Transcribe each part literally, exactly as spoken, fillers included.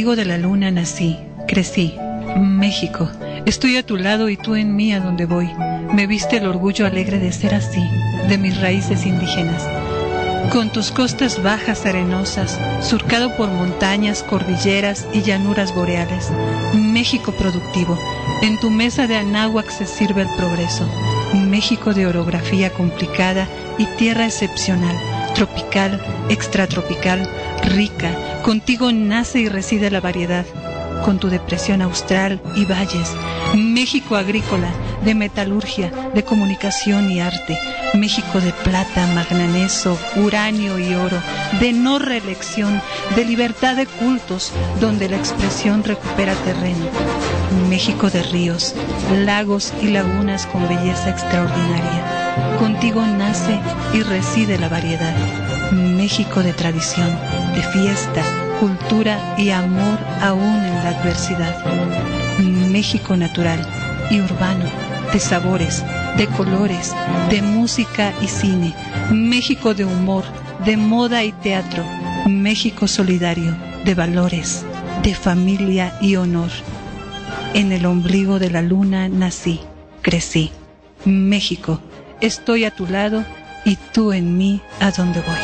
ombligo de la luna nací, crecí. México, estoy a tu lado y tú en mí a donde voy. Me viste el orgullo alegre de ser así, de mis raíces indígenas. Con tus costas bajas arenosas, surcado por montañas, cordilleras y llanuras boreales. México productivo, en tu mesa de anáhuac se sirve el progreso. México de orografía complicada y tierra excepcional, tropical, extratropical, rica. Contigo nace y reside la variedad. Con tu depresión austral y valles. México agrícola, de metalurgia, de comunicación y arte. México de plata, magnaneso, uranio y oro, de no reelección, de libertad de cultos, donde la expresión recupera terreno. México de ríos, lagos y lagunas con belleza extraordinaria. Contigo nace y reside la variedad. México de tradición, de fiesta, cultura y amor aún en la adversidad. México natural y urbano, de sabores, de colores, de música y cine. México de humor, de moda y teatro. México solidario, de valores, de familia y honor. En el ombligo de la luna nací, crecí. México, estoy a tu lado y tú en mí a donde voy.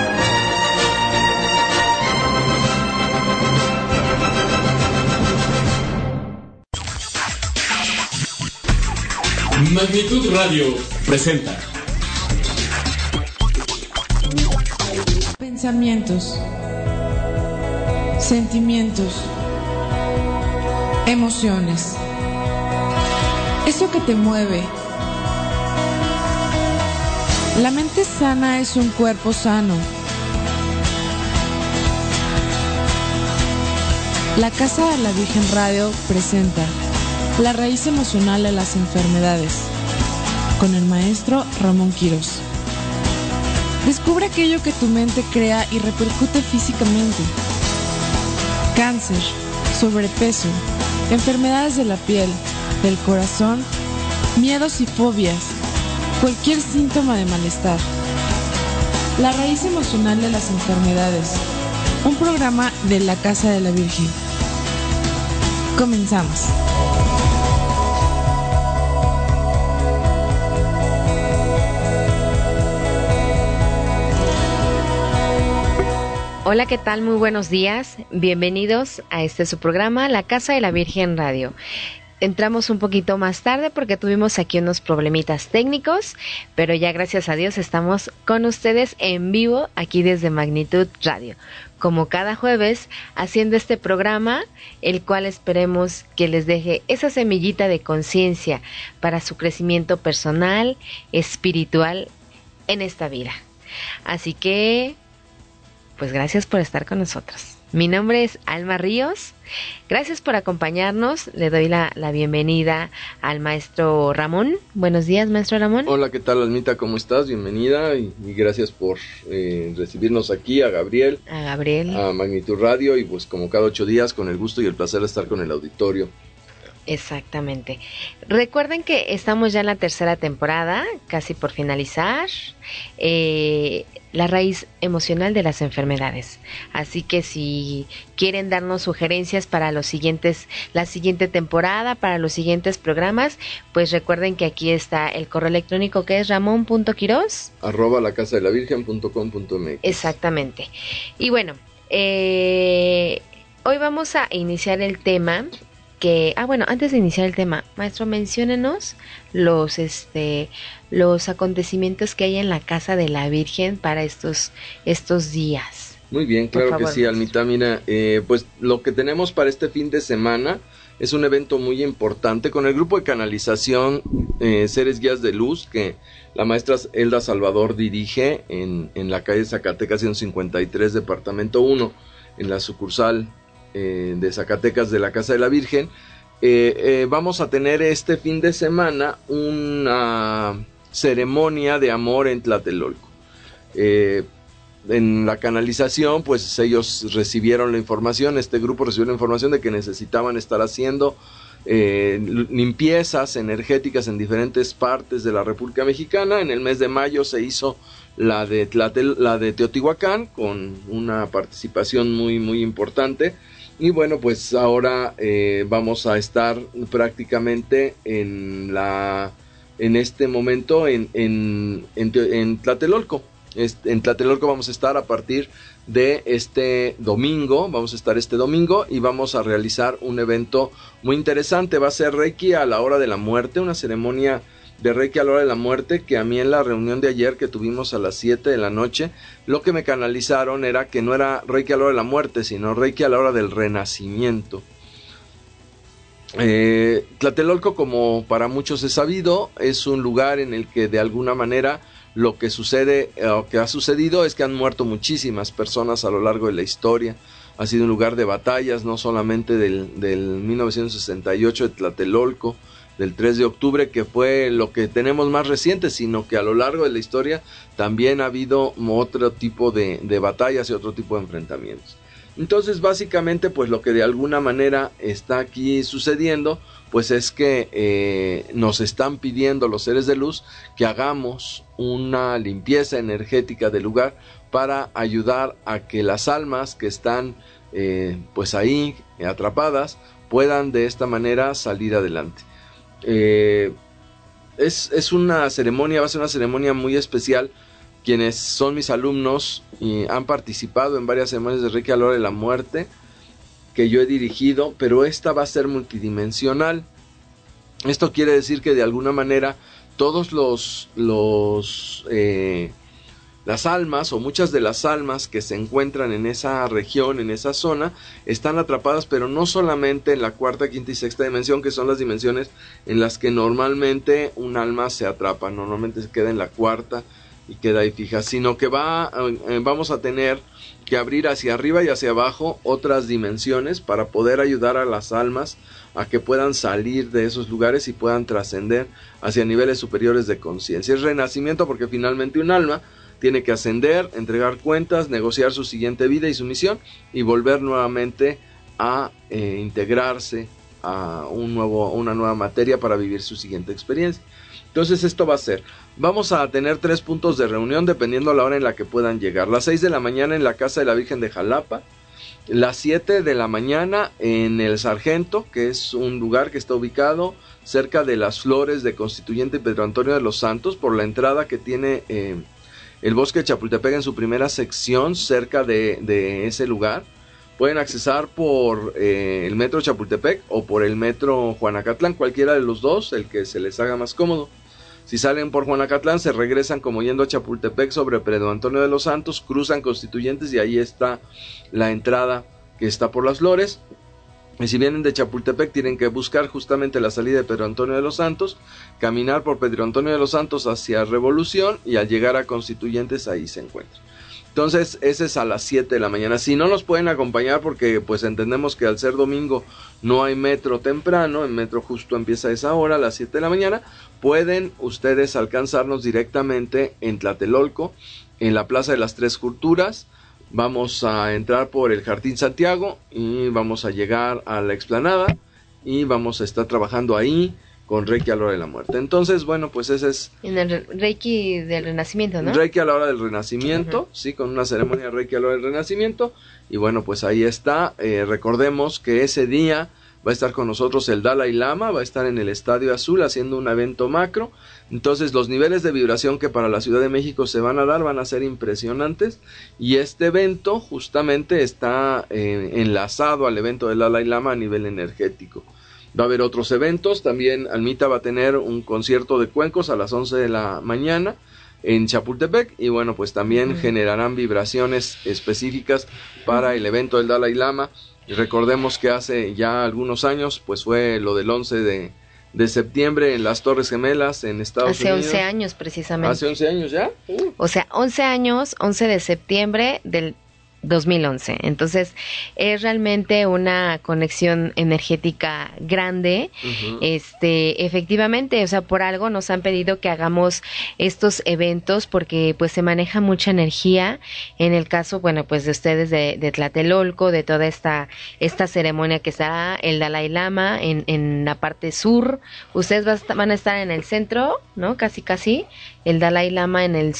Magnitud Radio presenta pensamientos, sentimientos, emociones. Eso que te mueve. La mente sana es un cuerpo sano. La Casa de la Virgen Radio presenta La raíz emocional de las enfermedades, con el maestro Ramón Quirós. Descubre aquello que tu mente crea y repercute físicamente. Cáncer, sobrepeso, enfermedades de la piel, del corazón, miedos y fobias, cualquier síntoma de malestar. La raíz emocional de las enfermedades, un programa de la Casa de la Virgen. Comenzamos. Hola, ¿qué tal? Muy buenos días. Bienvenidos a este su programa, La Casa de la Virgen Radio. Entramos un poquito más tarde porque tuvimos aquí unos problemitas técnicos, pero ya gracias a Dios estamos con ustedes en vivo aquí desde Magnitud Radio, como cada jueves, haciendo este programa, el cual esperemos que les deje esa semillita de conciencia para su crecimiento personal, espiritual en esta vida. Así que pues gracias por estar con nosotros. Mi nombre es Alma Ríos. Gracias por acompañarnos. Le doy la, la bienvenida al maestro Ramón. Buenos días, maestro Ramón. Hola, ¿qué tal, Almita? ¿Cómo estás? Bienvenida y, y gracias por eh, recibirnos aquí, a Gabriel. A Gabriel. A Magnitud Radio y pues como cada ocho días, con el gusto y el placer de estar con el auditorio. Exactamente. Recuerden que estamos ya en la tercera temporada, casi por finalizar, eh, la raíz emocional de las enfermedades. Así que si quieren darnos sugerencias para los siguientes, la siguiente temporada, para los siguientes programas, pues recuerden que aquí está el correo electrónico que es ramón punto quiros arroba la casa de la virgen punto com punto m x. Exactamente. Y bueno, eh, hoy vamos a iniciar el tema. Que, ah bueno, antes de iniciar el tema, maestro, menciónenos los este los acontecimientos que hay en la Casa de la Virgen para estos estos días. Muy bien, claro favor, que sí, Almita. Mira, eh, pues lo que tenemos para este fin de semana es un evento muy importante con el grupo de canalización eh, Seres Guías de Luz, que la maestra Elda Salvador dirige en, en la calle Zacatecas ciento cincuenta y tres, departamento uno, en la sucursal de Zacatecas de la Casa de la Virgen. eh, eh, vamos a tener este fin de semana una ceremonia de amor en Tlatelolco. Eh, en la canalización, pues ellos recibieron la información, este grupo recibió la información de que necesitaban estar haciendo eh, limpiezas energéticas en diferentes partes de la República Mexicana. En el mes de mayo se hizo la de, Tlatel, la de Teotihuacán, con una participación muy, muy importante Y bueno, pues ahora eh, vamos a estar prácticamente en la en este momento en, en, en, en Tlatelolco. En Tlatelolco vamos a estar a partir de este domingo, vamos a estar este domingo y vamos a realizar un evento muy interesante. Va a ser Reiki a la hora de la muerte, una ceremonia de Reiki a la hora de la muerte, que a mí en la reunión de ayer que tuvimos a las siete de la noche, lo que me canalizaron era que no era Reiki a la hora de la muerte, sino Reiki a la hora del renacimiento. Eh, Tlatelolco, como para muchos es sabido, es un lugar en el que de alguna manera lo que sucede, o que ha sucedido, es que han muerto muchísimas personas a lo largo de la historia. Ha sido un lugar de batallas, no solamente del, del mil novecientos sesenta y ocho de Tlatelolco, del tres de octubre, que fue lo que tenemos más reciente, sino que a lo largo de la historia también ha habido otro tipo de, de batallas y otro tipo de enfrentamientos. Entonces, básicamente, pues lo que de alguna manera está aquí sucediendo, pues es que eh, nos están pidiendo los seres de luz que hagamos una limpieza energética del lugar para ayudar a que las almas que están eh, pues ahí atrapadas puedan de esta manera salir adelante. Eh, es, es una ceremonia, va a ser una ceremonia muy especial. Quienes son mis alumnos y han participado en varias ceremonias de Reiki a la hora de la muerte que yo he dirigido, pero esta va a ser multidimensional. Esto quiere decir que de alguna manera todos los, los eh, las almas o muchas de las almas que se encuentran en esa región, en esa zona, están atrapadas, pero no solamente en la cuarta, quinta y sexta dimensión, que son las dimensiones en las que normalmente un alma se atrapa. Normalmente se queda en la cuarta y queda ahí fija, sino que va, eh, vamos a tener que abrir hacia arriba y hacia abajo otras dimensiones para poder ayudar a las almas a que puedan salir de esos lugares y puedan trascender hacia niveles superiores de conciencia. Es renacimiento porque finalmente un alma tiene que ascender, entregar cuentas, negociar su siguiente vida y su misión y volver nuevamente a eh, integrarse a un nuevo, una nueva materia para vivir su siguiente experiencia. Entonces esto va a ser, vamos a tener tres puntos de reunión dependiendo a la hora en la que puedan llegar. Las seis de la mañana en la Casa de la Virgen de Jalapa, las siete de la mañana en el Sargento, que es un lugar que está ubicado cerca de las Flores de Constituyente y Pedro Antonio de los Santos, por la entrada que tiene eh, el Bosque de Chapultepec en su primera sección, cerca de, de ese lugar. Pueden accesar por eh, el metro Chapultepec o por el metro Juanacatlán, cualquiera de los dos, el que se les haga más cómodo. Si salen por Juanacatlán, se regresan como yendo a Chapultepec sobre Pedro Antonio de los Santos, cruzan Constituyentes y ahí está la entrada que está por las Flores. Y si vienen de Chapultepec, tienen que buscar justamente la salida de Pedro Antonio de los Santos, caminar por Pedro Antonio de los Santos hacia Revolución y al llegar a Constituyentes ahí se encuentran. Entonces, ese es a las siete de la mañana. Si no nos pueden acompañar porque pues entendemos que al ser domingo no hay metro temprano, el metro justo empieza a esa hora, a las siete de la mañana, pueden ustedes alcanzarnos directamente en Tlatelolco, en la Plaza de las Tres Culturas. Vamos a entrar por el Jardín Santiago y vamos a llegar a la explanada y vamos a estar trabajando ahí con Reiki a la hora de la muerte. Entonces, bueno, pues ese es... En el Reiki del Renacimiento, ¿no? Reiki a la hora del Renacimiento, uh-huh. Sí, con una ceremonia Reiki a la hora del Renacimiento. Y bueno, pues ahí está. Eh, recordemos que ese día va a estar con nosotros el Dalai Lama, va a estar en el Estadio Azul haciendo un evento macro. Entonces, los niveles de vibración que para la Ciudad de México se van a dar van a ser impresionantes. Y este evento justamente está eh, enlazado al evento del Dalai Lama a nivel energético. Va a haber otros eventos, también Almita va a tener un concierto de cuencos a las once de la mañana en Chapultepec y bueno, pues también uh-huh. generarán vibraciones específicas para el evento del Dalai Lama. Y recordemos que hace ya algunos años, pues fue lo del once de septiembre en las Torres Gemelas en Estados hace Unidos. Hace once años precisamente. ¿Hace once años ya? Uh. O sea, once años, once de septiembre del dos mil once. Entonces, es realmente una conexión energética grande. Uh-huh. Este, efectivamente, o sea, por algo nos han pedido que hagamos estos eventos porque pues se maneja mucha energía. En el caso, bueno, pues de ustedes de, de Tlatelolco, de toda esta esta ceremonia que estará el Dalai Lama en, en la parte sur. Ustedes van a estar en el centro, ¿no? Casi casi. El Dalai Lama en el sur.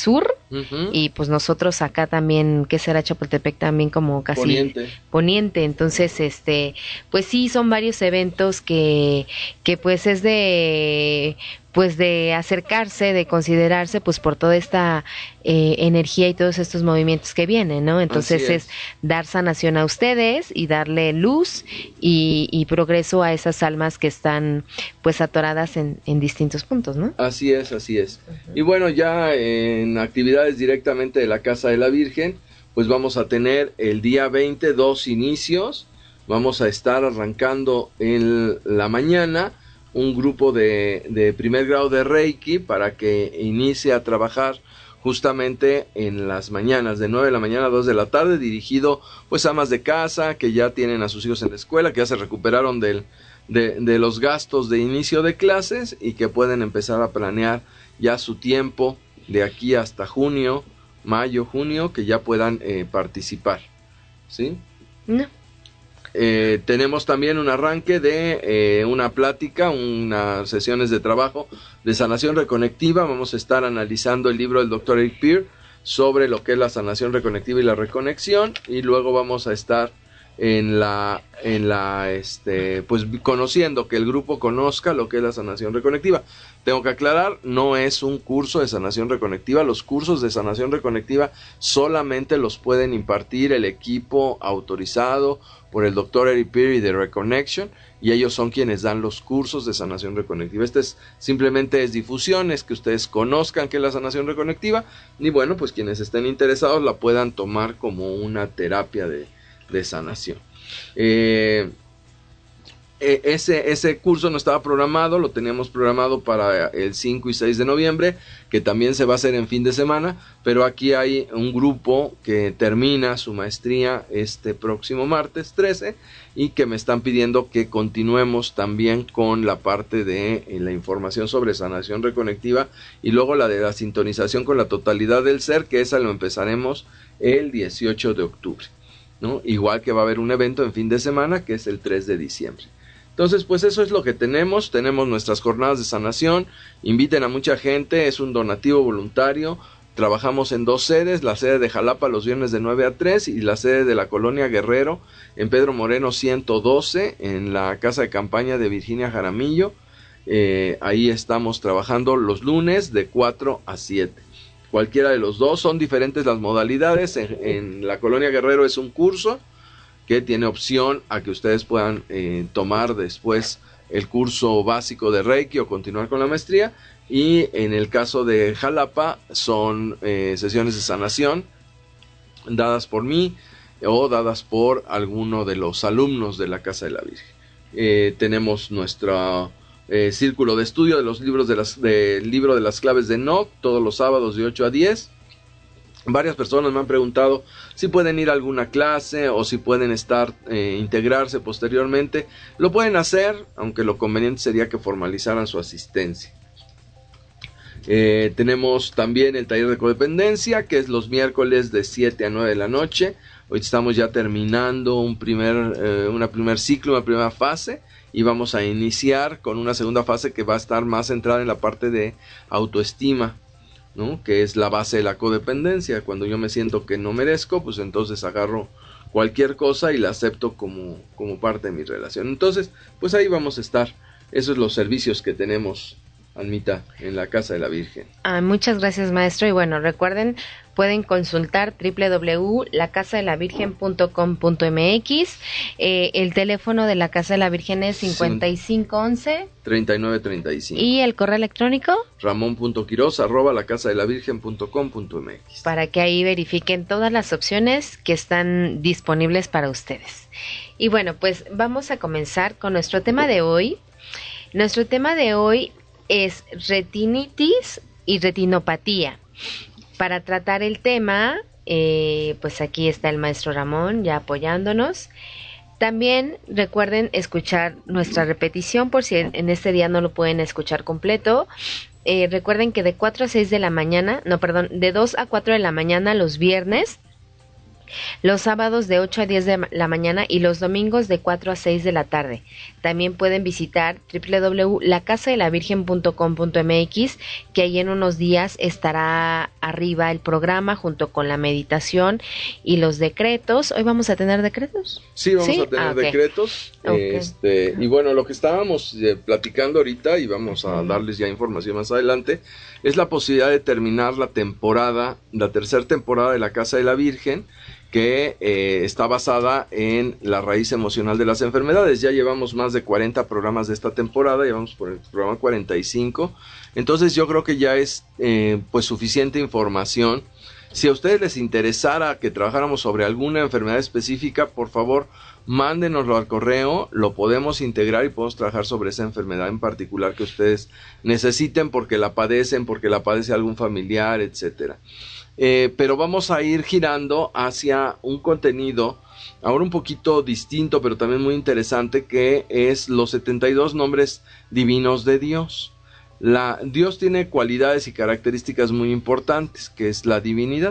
Uh-huh. Y pues nosotros acá también, ¿qué será Chapultepec? También como casi poniente. poniente. Entonces, este, pues sí, son varios eventos que, que pues es de, pues de acercarse, de considerarse, pues por toda esta eh, energía y todos estos movimientos que vienen, ¿no? Entonces es. es dar sanación a ustedes y darle luz y, y progreso a esas almas que están pues atoradas en, en distintos puntos, ¿no? Así es, así es. Uh-huh. Y bueno, ya en actividades directamente de la Casa de la Virgen, pues vamos a tener el día veinte dos inicios. Vamos a estar arrancando en la mañana un grupo de, de primer grado de Reiki para que inicie a trabajar justamente en las mañanas, de nueve de la mañana a dos de la tarde, dirigido pues a amas de casa que ya tienen a sus hijos en la escuela, que ya se recuperaron del, de, de los gastos de inicio de clases y que pueden empezar a planear ya su tiempo de aquí hasta junio, mayo, junio, que ya puedan eh, participar, ¿sí? No. Eh, tenemos también un arranque de eh, una plática, unas sesiones de trabajo de sanación reconectiva. Vamos a estar analizando el libro del doctor Eric Peer sobre lo que es la sanación reconectiva y la reconexión, y luego vamos a estar en la, en la, este, pues conociendo, que el grupo conozca lo que es la sanación reconectiva. Tengo que aclarar, no es un curso de sanación reconectiva. Los cursos de sanación reconectiva solamente los pueden impartir el equipo autorizado por el doctor Eric Peer y de Reconnection, y ellos son quienes dan los cursos de sanación reconectiva. Este es simplemente es difusión, es que ustedes conozcan qué es la sanación reconectiva, y bueno, pues quienes estén interesados la puedan tomar como una terapia de, de sanación. Eh, ese, ese curso no estaba programado, lo teníamos programado para el cinco y seis de noviembre, que también se va a hacer en fin de semana, pero aquí hay un grupo que termina su maestría este próximo martes trece y que me están pidiendo que continuemos también con la parte de eh, la información sobre sanación reconectiva y luego la de la sintonización con la totalidad del ser, que esa lo empezaremos el dieciocho de octubre, ¿no? Igual que va a haber un evento en fin de semana que es el tres de diciembre. Entonces, pues eso es lo que tenemos. Tenemos nuestras jornadas de sanación. Inviten a mucha gente, es un donativo voluntario. Trabajamos en dos sedes, la sede de Jalapa los viernes de nueve a tres y la sede de la Colonia Guerrero en Pedro Moreno ciento doce, en la casa de campaña de Virginia Jaramillo. Eh, ahí estamos trabajando los lunes de cuatro a siete. Cualquiera de los dos, son diferentes las modalidades. En, en la Colonia Guerrero es un curso que tiene opción a que ustedes puedan eh, tomar después el curso básico de Reiki o continuar con la maestría, y en el caso de Jalapa son eh, sesiones de sanación dadas por mí o dadas por alguno de los alumnos de la Casa de la Virgen. Eh, tenemos nuestro eh, círculo de estudio de los libros de las, del libro de las claves de Enoch todos los sábados de ocho a diez. Varias personas me han preguntado si pueden ir a alguna clase o si pueden estar, eh, integrarse posteriormente. Lo pueden hacer, aunque lo conveniente sería que formalizaran su asistencia. Eh, tenemos también el taller de codependencia, que es los miércoles de siete a nueve de la noche. Hoy estamos ya terminando un primer, eh, una primer ciclo, una primera fase, y vamos a iniciar con una segunda fase que va a estar más centrada en la parte de autoestima, ¿no? Que es la base de la codependencia. Cuando yo me siento que no merezco, pues entonces agarro cualquier cosa y la acepto como, como parte de mi relación. Entonces, pues ahí vamos a estar. Esos son los servicios que tenemos, Almita, en la Casa de la Virgen. Ah, muchas gracias, maestro. Y bueno, recuerden, pueden consultar doble u doble u doble u punto la casa de la virgen punto com punto m x. Eh, el teléfono de la Casa de la Virgen es cincuenta y cinco once treinta y nueve treinta y cinco. ¿Y el correo electrónico? ramón punto quiroz arroba la casa de la virgen punto com punto m x. Para que ahí verifiquen todas las opciones que están disponibles para ustedes. Y bueno, pues vamos a comenzar con nuestro tema de hoy. Nuestro tema de hoy es retinitis y retinopatía. Para tratar el tema, eh, pues aquí está el maestro Ramón ya apoyándonos. También recuerden escuchar nuestra repetición por si en este día no lo pueden escuchar completo. Eh, recuerden que de cuatro a seis de la mañana, no, perdón, de dos a cuatro de la mañana los viernes los sábados de ocho a diez de la mañana y los domingos de cuatro a seis de la tarde. También pueden visitar doble u doble u doble u punto la casa de la virgen punto com punto m x, que ahí en unos días estará arriba el programa junto con la meditación y los decretos. ¿Hoy vamos a tener decretos? Sí, vamos ¿Sí? a tener ah, okay. decretos. Okay. Este, y bueno, lo que estábamos eh, platicando ahorita, y vamos a darles ya información más adelante, es la posibilidad de terminar la temporada, la tercera temporada de la Casa de la Virgen, que eh, está basada en la raíz emocional de las enfermedades. Ya llevamos más de cuarenta programas de esta temporada, llevamos por el programa cuarenta y cinco, entonces yo creo que ya es eh, pues suficiente información. Si a ustedes les interesara que trabajáramos sobre alguna enfermedad específica, por favor, mándenoslo al correo, lo podemos integrar y podemos trabajar sobre esa enfermedad en particular que ustedes necesiten porque la padecen, porque la padece algún familiar, etcétera. Eh, pero vamos a ir girando hacia un contenido ahora un poquito distinto, pero también muy interesante, que es los setenta y dos nombres divinos de Dios. La, Dios tiene cualidades y características muy importantes, que es la divinidad.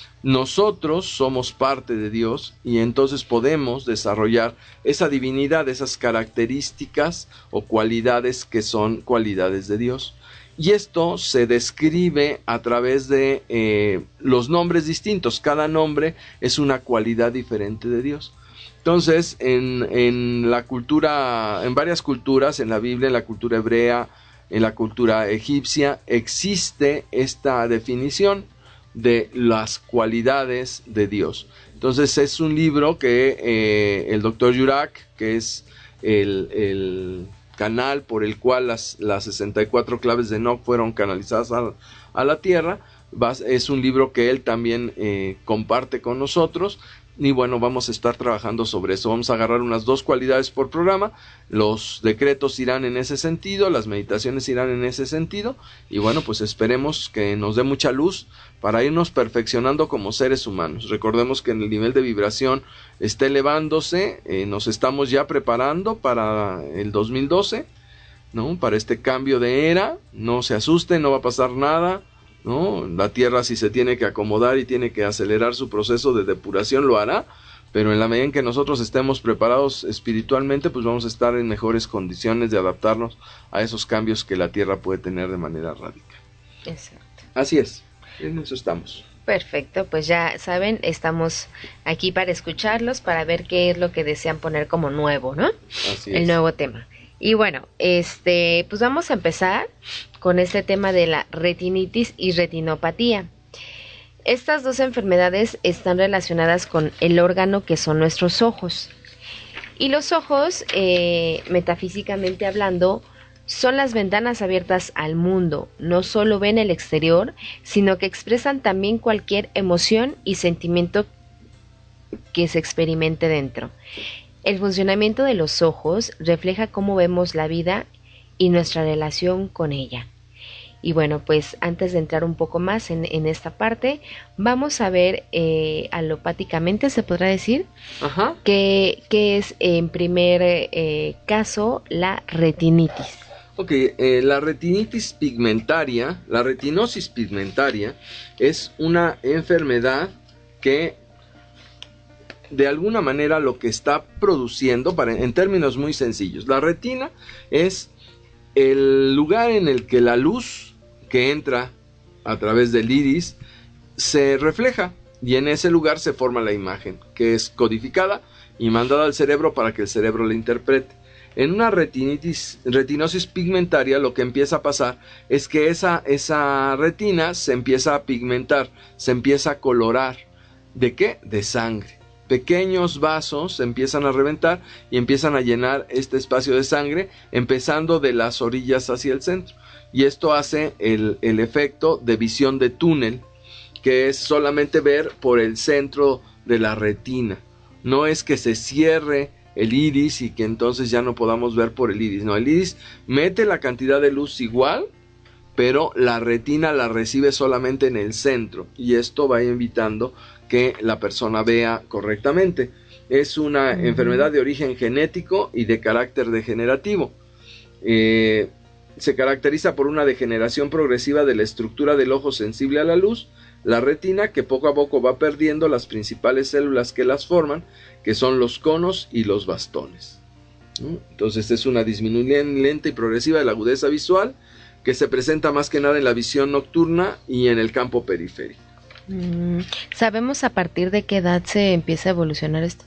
Nosotros somos parte de Dios y entonces podemos desarrollar esa divinidad, esas características o cualidades que son cualidades de Dios. Y esto se describe a través de eh, los nombres distintos. Cada nombre es una cualidad diferente de Dios. Entonces, en, en la cultura, en varias culturas, en la Biblia, en la cultura hebrea, en la cultura egipcia, existe esta definición de las cualidades de Dios. Entonces, es un libro que eh, el doctor Yurak, que es el... el canal por el cual las, las sesenta y cuatro claves de Enoch fueron canalizadas a, a la tierra, vas, es un libro que él también eh, comparte con nosotros, y bueno, vamos a estar trabajando sobre eso. Vamos a agarrar unas dos cualidades por programa, los decretos irán en ese sentido, las meditaciones irán en ese sentido, y bueno, pues esperemos que nos dé mucha luz para irnos perfeccionando como seres humanos. Recordemos que el nivel de vibración está elevándose, eh, nos estamos ya preparando para el dos mil doce, ¿no? Para este cambio de era. No se asusten, no va a pasar nada, ¿no? La Tierra, si se tiene que acomodar y tiene que acelerar su proceso de depuración, lo hará, pero en la medida en que nosotros estemos preparados espiritualmente, pues vamos a estar en mejores condiciones de adaptarnos a esos cambios que la Tierra puede tener de manera radical. Exacto. Así es. En eso estamos. Perfecto, pues ya saben, estamos aquí para escucharlos, para ver qué es lo que desean poner como nuevo, ¿no? Así El es. nuevo tema. Y bueno, este, pues vamos a empezar con este tema de la retinitis y retinopatía. Estas dos enfermedades están relacionadas con el órgano que son nuestros ojos. Y los ojos, eh, metafísicamente hablando, son las ventanas abiertas al mundo. No solo ven el exterior, sino que expresan también cualquier emoción y sentimiento que se experimente dentro. El funcionamiento de los ojos refleja cómo vemos la vida y nuestra relación con ella. Y bueno, pues antes de entrar un poco más en, en esta parte, vamos a ver eh, alopáticamente, se podrá decir, Ajá. que, que es en primer eh, caso la retinitis. Ok, eh, la retinitis pigmentaria, la retinosis pigmentaria es una enfermedad que de alguna manera lo que está produciendo, para, en términos muy sencillos, la retina es el lugar en el que la luz que entra a través del iris se refleja y en ese lugar se forma la imagen, que es codificada y mandada al cerebro para que el cerebro la interprete. En una retinitis, retinosis pigmentaria lo que empieza a pasar es que esa, esa retina se empieza a pigmentar, se empieza a colorar. ¿De qué? De sangre. Pequeños vasos se empiezan a reventar y empiezan a llenar este espacio de sangre, empezando de las orillas hacia el centro. Y esto hace el, el efecto de visión de túnel, que es solamente ver por el centro de la retina. No es que se cierre el iris y que entonces ya no podamos ver por el iris. No, el iris mete la cantidad de luz igual, pero la retina la recibe solamente en el centro y esto va evitando que la persona vea correctamente. Es una uh-huh. enfermedad de origen genético y de carácter degenerativo. Eh, se caracteriza por una degeneración progresiva de la estructura del ojo sensible a la luz, la retina, que poco a poco va perdiendo las principales células que las forman, que son los conos y los bastones. Entonces es una disminución lenta y progresiva de la agudeza visual, que se presenta más que nada en la visión nocturna y en el campo periférico. ¿Sabemos a partir de qué edad se empieza a evolucionar esto?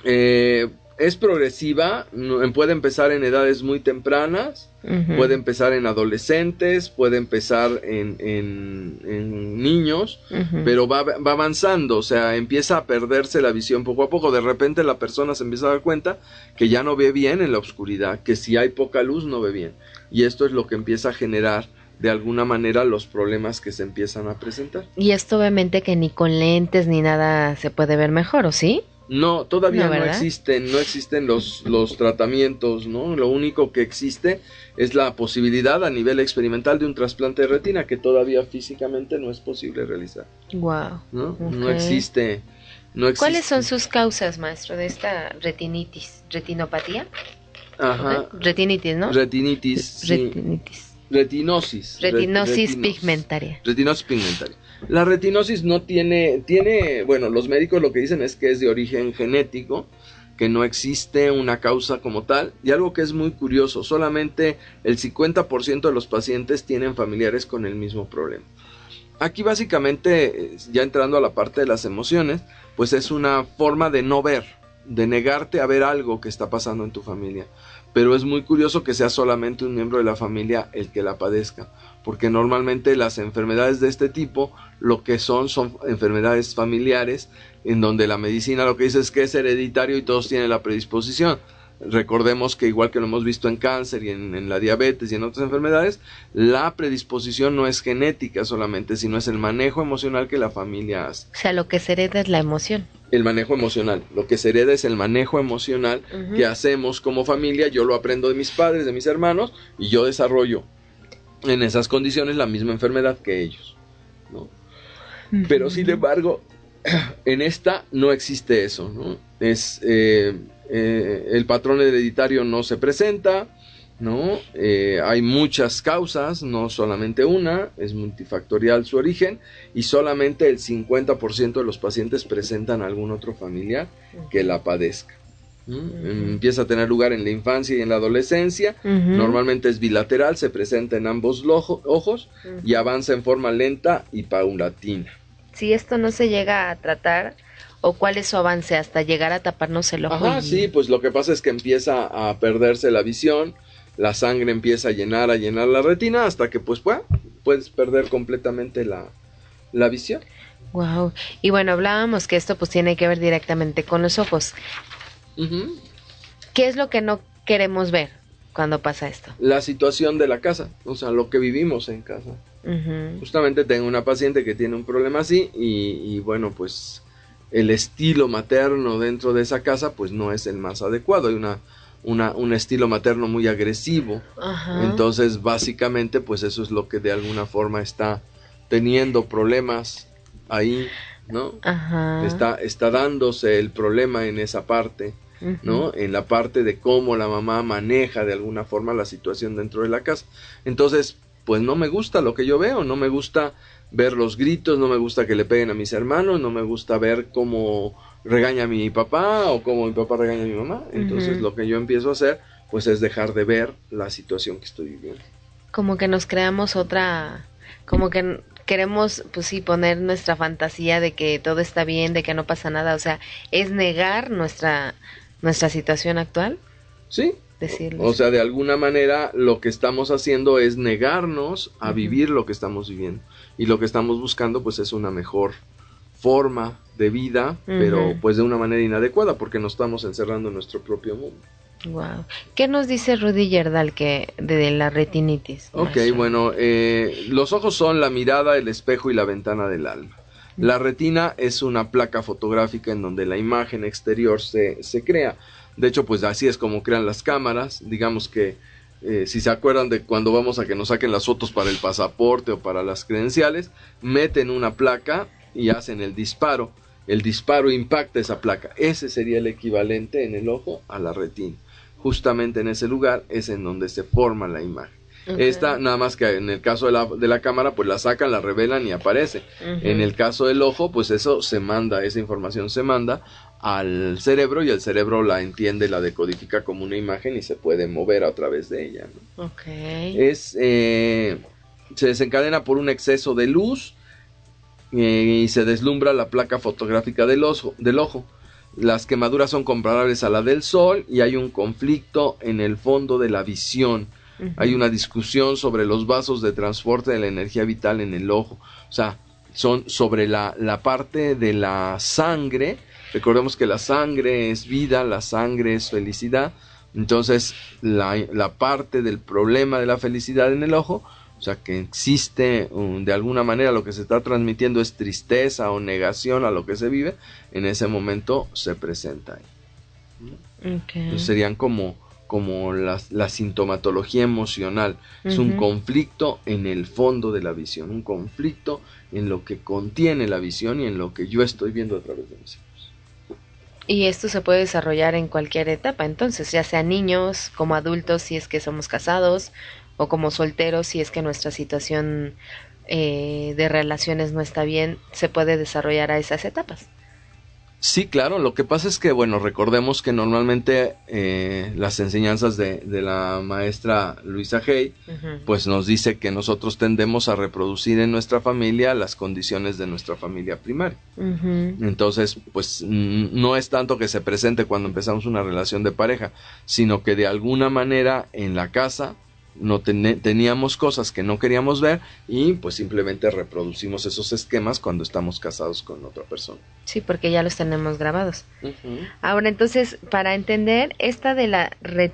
Eh, es progresiva, puede empezar en edades muy tempranas, uh-huh. puede empezar en adolescentes, puede empezar en, en, en niños, uh-huh. pero va, va avanzando, o sea, empieza a perderse la visión poco a poco. De repente la persona se empieza a dar cuenta que ya no ve bien en la oscuridad, que si hay poca luz no ve bien, y esto es lo que empieza a generar de alguna manera los problemas que se empiezan a presentar. Y esto obviamente que ni con lentes ni nada se puede ver mejor, ¿o sí? No, todavía no, no existen, no existen los, los tratamientos, ¿no? Lo único que existe es la posibilidad a nivel experimental de un trasplante de retina, que todavía físicamente no es posible realizar. Wow. ¿No? Okay. No existe, no existe. ¿Cuáles son sus causas, maestro, de esta retinitis, retinopatía? Ajá. Okay. Retinitis, ¿no? Retinitis. Retinitis. Sí. Retinosis. Retinosis Ret- pigmentaria. Retinosis pigmentaria. La retinosis no tiene, tiene, bueno, los médicos lo que dicen es que es de origen genético, que no existe una causa como tal, y algo que es muy curioso, solamente el cincuenta por ciento de los pacientes tienen familiares con el mismo problema. Aquí básicamente, ya entrando a la parte de las emociones, pues es una forma de no ver, de negarte a ver algo que está pasando en tu familia. Pero es muy curioso que sea solamente un miembro de la familia el que la padezca, porque normalmente las enfermedades de este tipo lo que son son enfermedades familiares, en donde la medicina lo que dice es que es hereditario y todos tienen la predisposición. Recordemos que igual que lo hemos visto en cáncer y en, en la diabetes y en otras enfermedades, la predisposición no es genética solamente, sino es el manejo emocional que la familia hace. O sea, lo que se hereda es la emoción. El manejo emocional, lo que se hereda es el manejo emocional uh-huh. que hacemos como familia. Yo lo aprendo de mis padres, de mis hermanos, y yo desarrollo en esas condiciones la misma enfermedad que ellos, ¿no? Uh-huh. Pero sin embargo, en esta no existe eso, ¿no? Es... Eh, Eh, el patrón hereditario no se presenta, ¿no? Eh, hay muchas causas, no solamente una, es multifactorial su origen, y solamente el cincuenta por ciento de los pacientes presentan algún otro familiar que la padezca. ¿Mm? Uh-huh. Empieza a tener lugar en la infancia y en la adolescencia, uh-huh. normalmente es bilateral, se presenta en ambos lojo, ojos uh-huh. y avanza en forma lenta y paulatina. Si esto no se llega a tratar, ¿o cuál es su avance hasta llegar a taparnos el ojo? Ajá, y... sí, pues lo que pasa es que empieza a perderse la visión, la sangre empieza a llenar, a llenar la retina, hasta que pues pueda, puedes perder completamente la, la visión. Wow. Y bueno, hablábamos que esto pues tiene que ver directamente con los ojos. Uh-huh. ¿Qué es lo que no queremos ver cuando pasa esto? La situación de la casa, o sea, lo que vivimos en casa. Uh-huh. Justamente tengo una paciente que tiene un problema así y, y bueno, pues... el estilo materno dentro de esa casa pues no es el más adecuado, hay una, una, un estilo materno muy agresivo. Ajá. Entonces básicamente pues eso es lo que de alguna forma está teniendo problemas ahí, ¿no? Ajá. Está, está dándose el problema en esa parte, uh-huh. ¿no? En la parte de cómo la mamá maneja de alguna forma la situación dentro de la casa. Entonces pues no me gusta lo que yo veo, no me gusta ver los gritos, no me gusta que le peguen a mis hermanos, no me gusta ver cómo regaña a mi papá o cómo mi papá regaña a mi mamá. Entonces uh-huh. lo que yo empiezo a hacer pues es dejar de ver la situación que estoy viviendo. Como que nos creamos otra, como que queremos pues sí poner nuestra fantasía de que todo está bien, de que no pasa nada, o sea, es negar nuestra nuestra situación actual. Sí. Decirlo. O sea, de alguna manera lo que estamos haciendo es negarnos a uh-huh. vivir lo que estamos viviendo. Y lo que estamos buscando pues es una mejor forma de vida, uh-huh. pero pues de una manera inadecuada porque nos estamos encerrando en nuestro propio mundo. Wow. ¿Qué nos dice Rudy Yerdal que de la retinitis? Ok, maestro? Bueno, eh, los ojos son la mirada, el espejo y la ventana del alma. Uh-huh. La retina es una placa fotográfica en donde la imagen exterior se, se crea. De hecho, pues así es como crean las cámaras. Digamos que eh, si se acuerdan de cuando vamos a que nos saquen las fotos para el pasaporte o para las credenciales, meten una placa y hacen el disparo. El disparo impacta esa placa. Ese sería el equivalente en el ojo a la retina. Justamente en ese lugar es en donde se forma la imagen. Okay. Esta, nada más que en el caso de la, de la cámara, pues la sacan, la revelan y aparece. Uh-huh. En el caso del ojo, pues eso se manda, esa información se manda al cerebro y el cerebro la entiende, la decodifica como una imagen y se puede mover a través de ella, ¿no? Okay. Es, eh, se desencadena por un exceso de luz eh, y se deslumbra la placa fotográfica del ojo, del ojo. Las quemaduras son comparables a la del sol y hay un conflicto en el fondo de la visión. Uh-huh. Hay una discusión sobre los vasos de transporte de la energía vital en el ojo. O sea, son sobre la, la parte de la sangre. Recordemos que la sangre es vida, la sangre es felicidad. Entonces, la, la parte del problema de la felicidad en el ojo, o sea, que existe um, de alguna manera lo que se está transmitiendo es tristeza o negación a lo que se vive, en ese momento se presenta ahí. Okay. Entonces serían como... como la, la sintomatología emocional. Uh-huh. Es un conflicto en el fondo de la visión, un conflicto en lo que contiene la visión y en lo que yo estoy viendo a través de mis ojos. Y esto se puede desarrollar en cualquier etapa, entonces, ya sea niños, como adultos, si es que somos casados, o como solteros, si es que nuestra situación eh, de relaciones no está bien, se puede desarrollar a esas etapas. Sí, claro, lo que pasa es que, bueno, recordemos que normalmente eh, las enseñanzas de, de la maestra Luisa Hay, uh-huh. pues nos dice que nosotros tendemos a reproducir en nuestra familia las condiciones de nuestra familia primaria. Uh-huh. Entonces, pues n- no es tanto que se presente cuando empezamos una relación de pareja, sino que de alguna manera en la casa no ten- teníamos cosas que no queríamos ver y pues simplemente reproducimos esos esquemas cuando estamos casados con otra persona. Sí, porque ya los tenemos grabados. Uh-huh. Ahora, entonces, para entender esta de la re-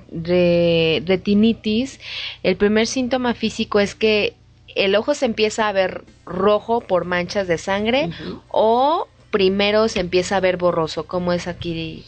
re- retinitis, el primer síntoma físico es que el ojo se empieza a ver rojo por manchas de sangre, uh-huh. o primero se empieza a ver borroso. ¿Cómo es aquí?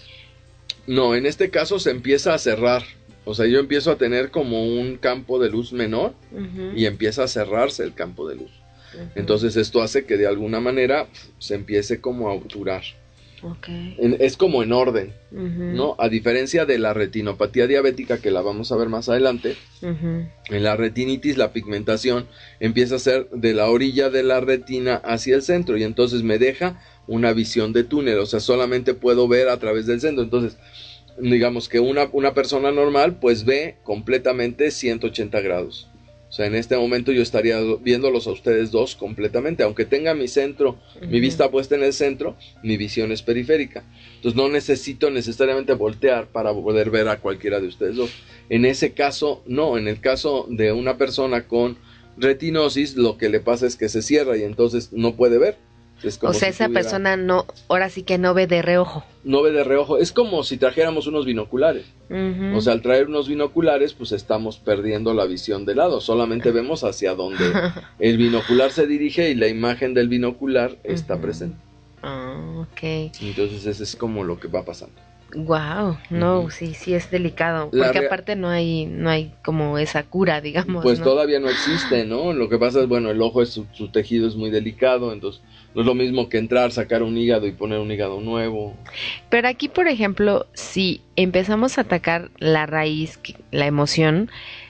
No, en este caso se empieza a cerrar. O sea, yo empiezo a tener como un campo de luz menor, uh-huh. y empieza a cerrarse el campo de luz. Uh-huh. Entonces esto hace que de alguna manera se empiece como a obturar. Okay. En, es como en orden, uh-huh. ¿no? A diferencia de la retinopatía diabética, que la vamos a ver más adelante, uh-huh. en la retinitis la pigmentación empieza a ser de la orilla de la retina hacia el centro y entonces me deja una visión de túnel, o sea, solamente puedo ver a través del centro. Entonces, digamos que una, una persona normal pues ve completamente ciento ochenta grados. O sea, en este momento yo estaría viéndolos a ustedes dos completamente, aunque tenga mi centro, uh-huh. mi vista puesta en el centro, mi visión es periférica. Entonces no necesito necesariamente voltear para poder ver a cualquiera de ustedes dos. En ese caso, no, en el caso de una persona con retinosis, lo que le pasa es que se cierra y entonces no puede ver. Es como o sea, si esa tuviera... persona no, ahora sí que no ve de reojo. No ve de reojo, es como si trajéramos unos binoculares. Uh-huh. O sea, al traer unos binoculares, pues estamos perdiendo la visión de lado, solamente vemos hacia donde el binocular se dirige y la imagen del binocular está uh-huh. presente. Ah, ok. Entonces ese es como lo que va pasando. Wow, no, uh-huh. sí, sí es delicado, la porque rea- aparte no hay, no hay como esa cura, digamos. Pues ¿no? todavía no existe, ¿no? Lo que pasa es, bueno, el ojo es su, su tejido es muy delicado, entonces no es lo mismo que entrar, sacar un hígado y poner un hígado nuevo. Pero aquí, por ejemplo, si empezamos a atacar la raíz, la emoción,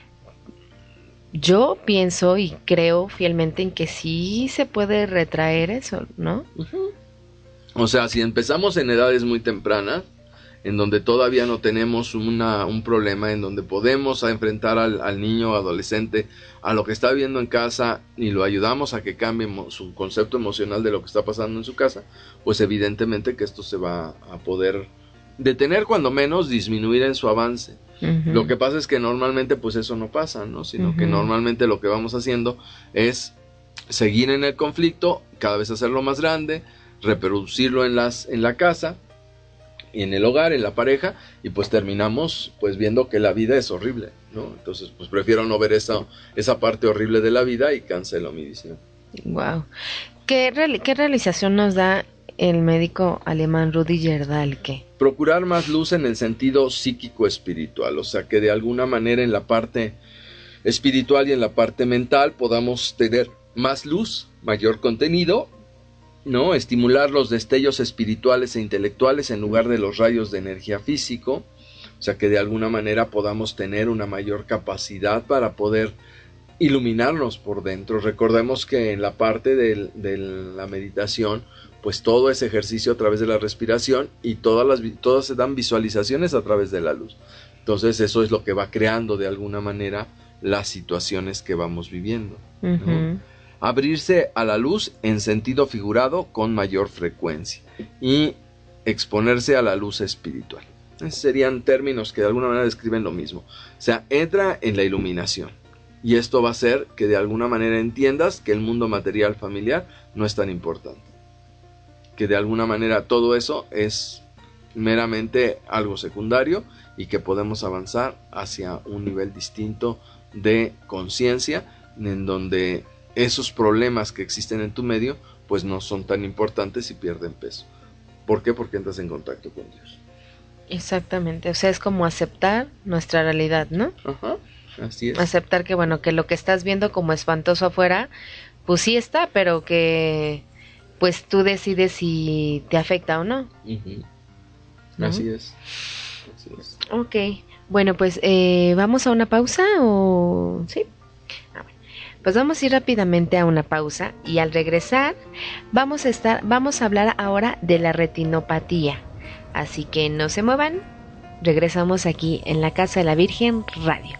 yo pienso y creo fielmente en que sí se puede retraer eso, ¿no? Uh-huh. O sea, si empezamos en edades muy tempranas, en donde todavía no tenemos una, un problema, en donde podemos enfrentar al, al niño o adolescente a lo que está viviendo en casa y lo ayudamos a que cambie su concepto emocional de lo que está pasando en su casa, pues evidentemente que esto se va a poder detener, cuando menos disminuir en su avance. Uh-huh. Lo que pasa es que normalmente pues eso no pasa, ¿no? Sino uh-huh. que normalmente lo que vamos haciendo es seguir en el conflicto, cada vez hacerlo más grande, reproducirlo en, las, en la casa, y en el hogar, en la pareja, y pues terminamos pues viendo que la vida es horrible, ¿no? Entonces pues prefiero no ver esa, esa parte horrible de la vida y cancelo mi visión. Wow. ¿Qué, reali- qué realización nos da el médico alemán Rüdiger Dahlke? Procurar más luz en el sentido psíquico-espiritual, o sea que de alguna manera en la parte espiritual y en la parte mental podamos tener más luz, mayor contenido, ¿no? Estimular los destellos espirituales e intelectuales en lugar de los rayos de energía físico, o sea que de alguna manera podamos tener una mayor capacidad para poder iluminarnos por dentro. Recordemos que en la parte de, de la meditación, pues todo es ejercicio a través de la respiración y todas, las, todas se dan visualizaciones a través de la luz. Entonces eso es lo que va creando de alguna manera las situaciones que vamos viviendo, ¿no? Uh-huh. Abrirse a la luz en sentido figurado con mayor frecuencia y exponerse a la luz espiritual. Esos serían términos que de alguna manera describen lo mismo. O sea, entra en la iluminación. Y esto va a hacer que de alguna manera entiendas que el mundo material familiar no es tan importante. Que de alguna manera todo eso es meramente algo secundario y que podemos avanzar hacia un nivel distinto de conciencia en donde esos problemas que existen en tu medio pues no son tan importantes y pierden peso. ¿Por qué? Porque entras en contacto con Dios. Exactamente, o sea, es como aceptar nuestra realidad, ¿no? Ajá, así es. Aceptar que, bueno, que lo que estás viendo como espantoso afuera, pues sí está, pero que pues tú decides si te afecta o no. Uh-huh. ¿No? Así es. Así es. Ok, bueno, pues eh, ¿vamos a una pausa o...? ¿Sí? Ah, bueno. Pues vamos a ir rápidamente a una pausa y al regresar vamos a estar, vamos a hablar ahora de la retinopatía. Así que no se muevan, regresamos aquí en la Casa de la Virgen Radio.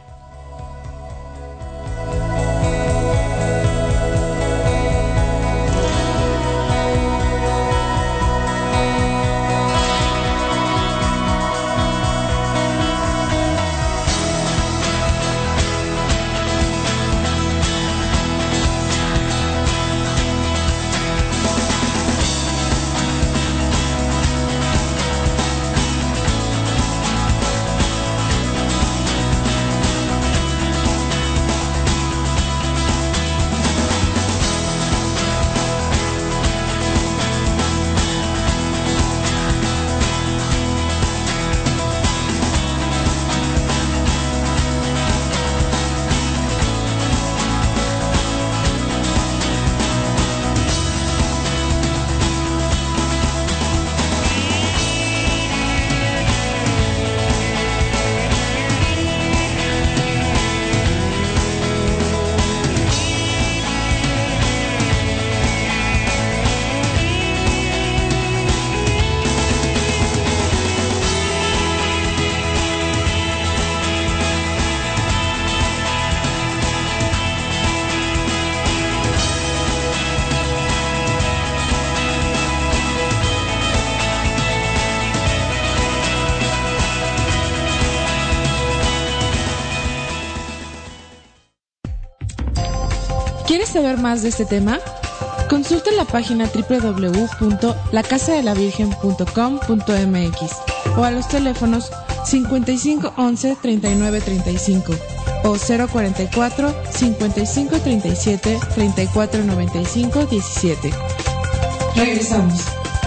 ¿Quieres saber más de este tema? Consulta la página doble u doble u doble u punto la casa de la virgen punto com punto m x o a los teléfonos cincuenta y cinco once treinta y nueve treinta y cinco o cero cuarenta y cuatro cincuenta y cinco treinta y siete treinta y cuatro noventa y cinco diecisiete. Regresamos.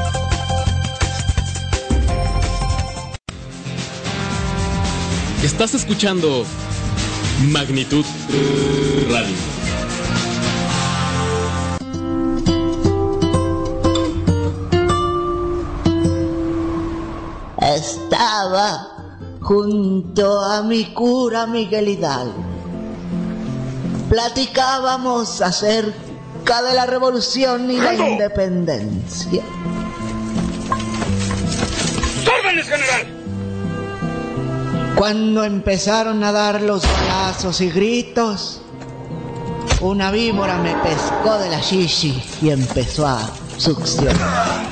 Estás escuchando Magnitud Radio. Estaba junto a mi cura Miguel Hidalgo. Platicábamos acerca de la revolución y la independencia. ¡Órdenes, general! Cuando empezaron a dar los balazos y gritos, una víbora me pescó de la shishi y empezó a succionar.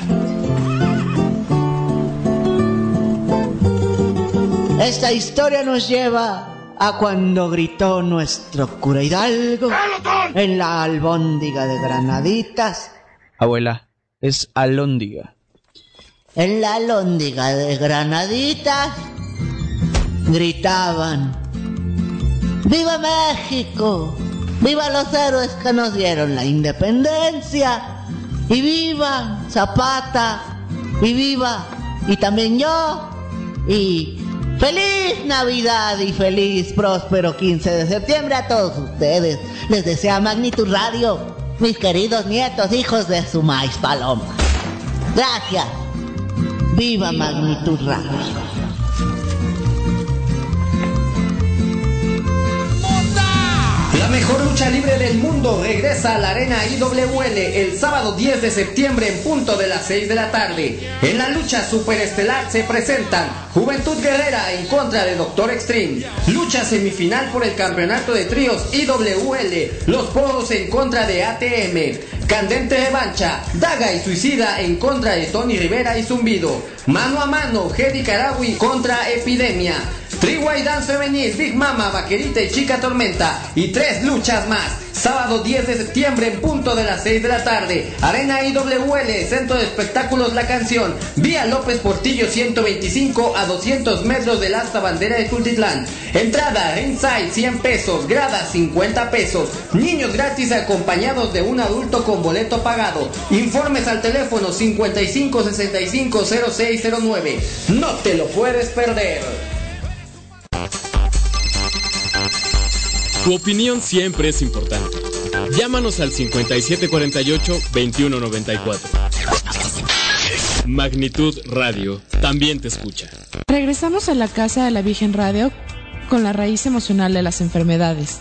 Esta historia nos lleva a cuando gritó nuestro cura Hidalgo en la albóndiga de Granaditas. Abuela, es alóndiga. En la alóndiga de Granaditas gritaban: ¡Viva México! ¡Viva los héroes que nos dieron la independencia! ¡Y viva Zapata! ¡Y viva! ¡Y también yo! ¡Y feliz Navidad y feliz próspero quince de septiembre a todos ustedes! Les desea Magnitud Radio, mis queridos nietos, hijos de su maíz paloma. Gracias. ¡Viva Magnitud Radio! La La mejor lucha libre del mundo regresa a la Arena I W L el sábado diez de septiembre en punto de las seis de la tarde. En la lucha superestelar se presentan Juventud Guerrera en contra de Doctor Extreme, lucha semifinal por el campeonato de tríos I W L, Los Porros en contra de A T M, Candente Revancha, Daga y Suicida en contra de Tony Rivera y Zumbido, mano a mano Hedy Karawi contra Epidemia, Triway Dance Femenil, Big Mama, Vaquerita y Chica Tormenta y tres luchas más. Sábado diez de septiembre en punto de las seis de la tarde. Arena I W L, Centro de Espectáculos La Canción. Vía López Portillo ciento veinticinco a doscientos metros del asta bandera de Tultitlán. Entrada ringside cien pesos, grada cincuenta pesos. Niños gratis acompañados de un adulto con boleto pagado. Informes al teléfono cincuenta y cinco sesenta y cinco cero seis cero nueve. No te lo puedes perder. Tu opinión siempre es importante. Llámanos al cincuenta y siete cuarenta y ocho veintiuno noventa y cuatro. Magnitud Radio también te escucha. Regresamos a la Casa de la Virgen Radio con la raíz emocional de las enfermedades.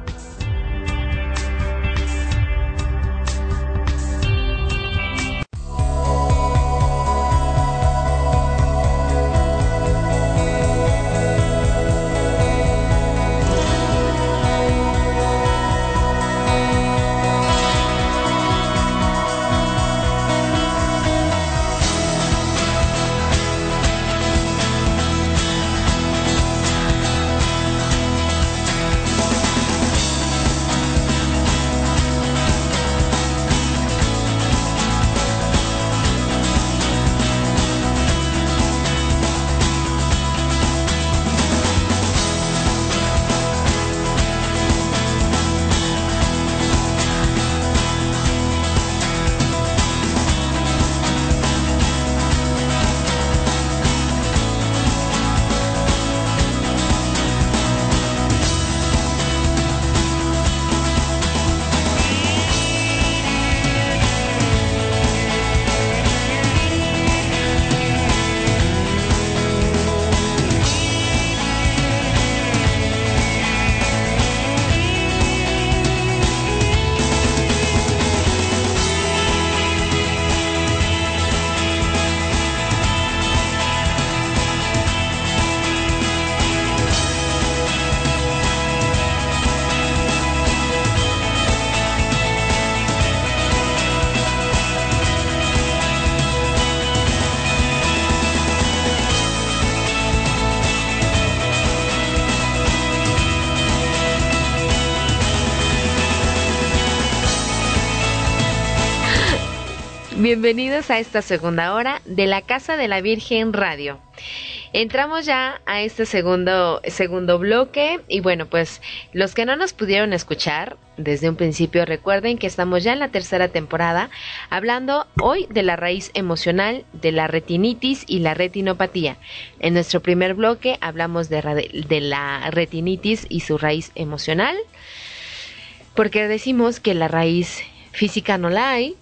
Bienvenidos a esta segunda hora de la Casa de la Virgen Radio. Entramos ya a este segundo, segundo bloque y bueno, pues los que no nos pudieron escuchar desde un principio, recuerden que estamos ya en la tercera temporada hablando hoy de la raíz emocional de la retinitis y la retinopatía. En nuestro primer bloque hablamos de, de la retinitis y su raíz emocional, porque decimos que la raíz física no la hay,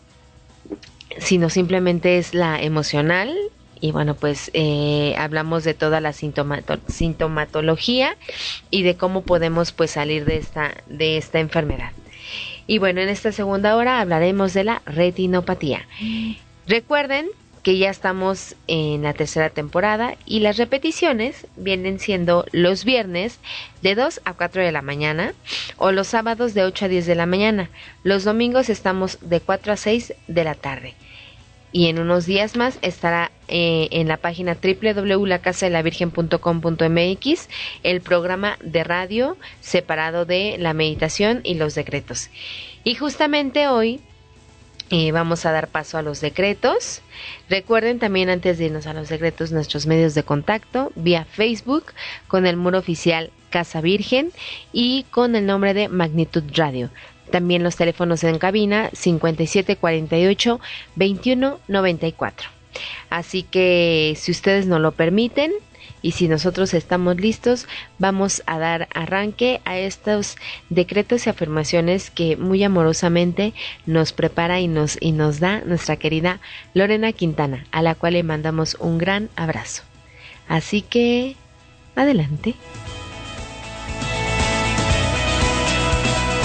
sino simplemente es la emocional. Y bueno, pues eh, hablamos de toda la sintomato- sintomatología y de cómo podemos pues salir de esta, de esta enfermedad. Y bueno, en esta segunda hora hablaremos de la retinopatía. Recuerden que ya estamos en la tercera temporada y las repeticiones vienen siendo los viernes de dos a cuatro de la mañana o los sábados de ocho a diez de la mañana. Los domingos estamos de cuatro a seis de la tarde. Y en unos días más estará eh, en la página doble u doble u doble u punto la casa de la virgen punto com punto m x el programa de radio separado de la meditación y los decretos. Y justamente hoy eh, vamos a dar paso a los decretos. Recuerden también, antes de irnos a los decretos, nuestros medios de contacto vía Facebook con el muro oficial Casa Virgen y con el nombre de Magnitud Radio. También los teléfonos en cabina cincuenta y siete cuarenta y ocho veintiuno noventa y cuatro. Así que si ustedes nos lo permiten y si nosotros estamos listos, vamos a dar arranque a estos decretos y afirmaciones que muy amorosamente nos prepara y nos, y nos da nuestra querida Lorena Quintana, a la cual le mandamos un gran abrazo. Así que, adelante.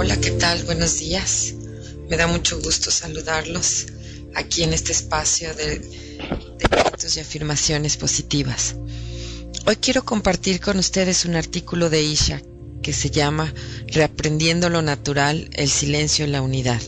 Hola, ¿qué tal? Buenos días. Me da mucho gusto saludarlos aquí en este espacio de decretos y afirmaciones positivas. Hoy quiero compartir con ustedes un artículo de Isha que se llama Reaprendiendo lo natural, el silencio en la unidad.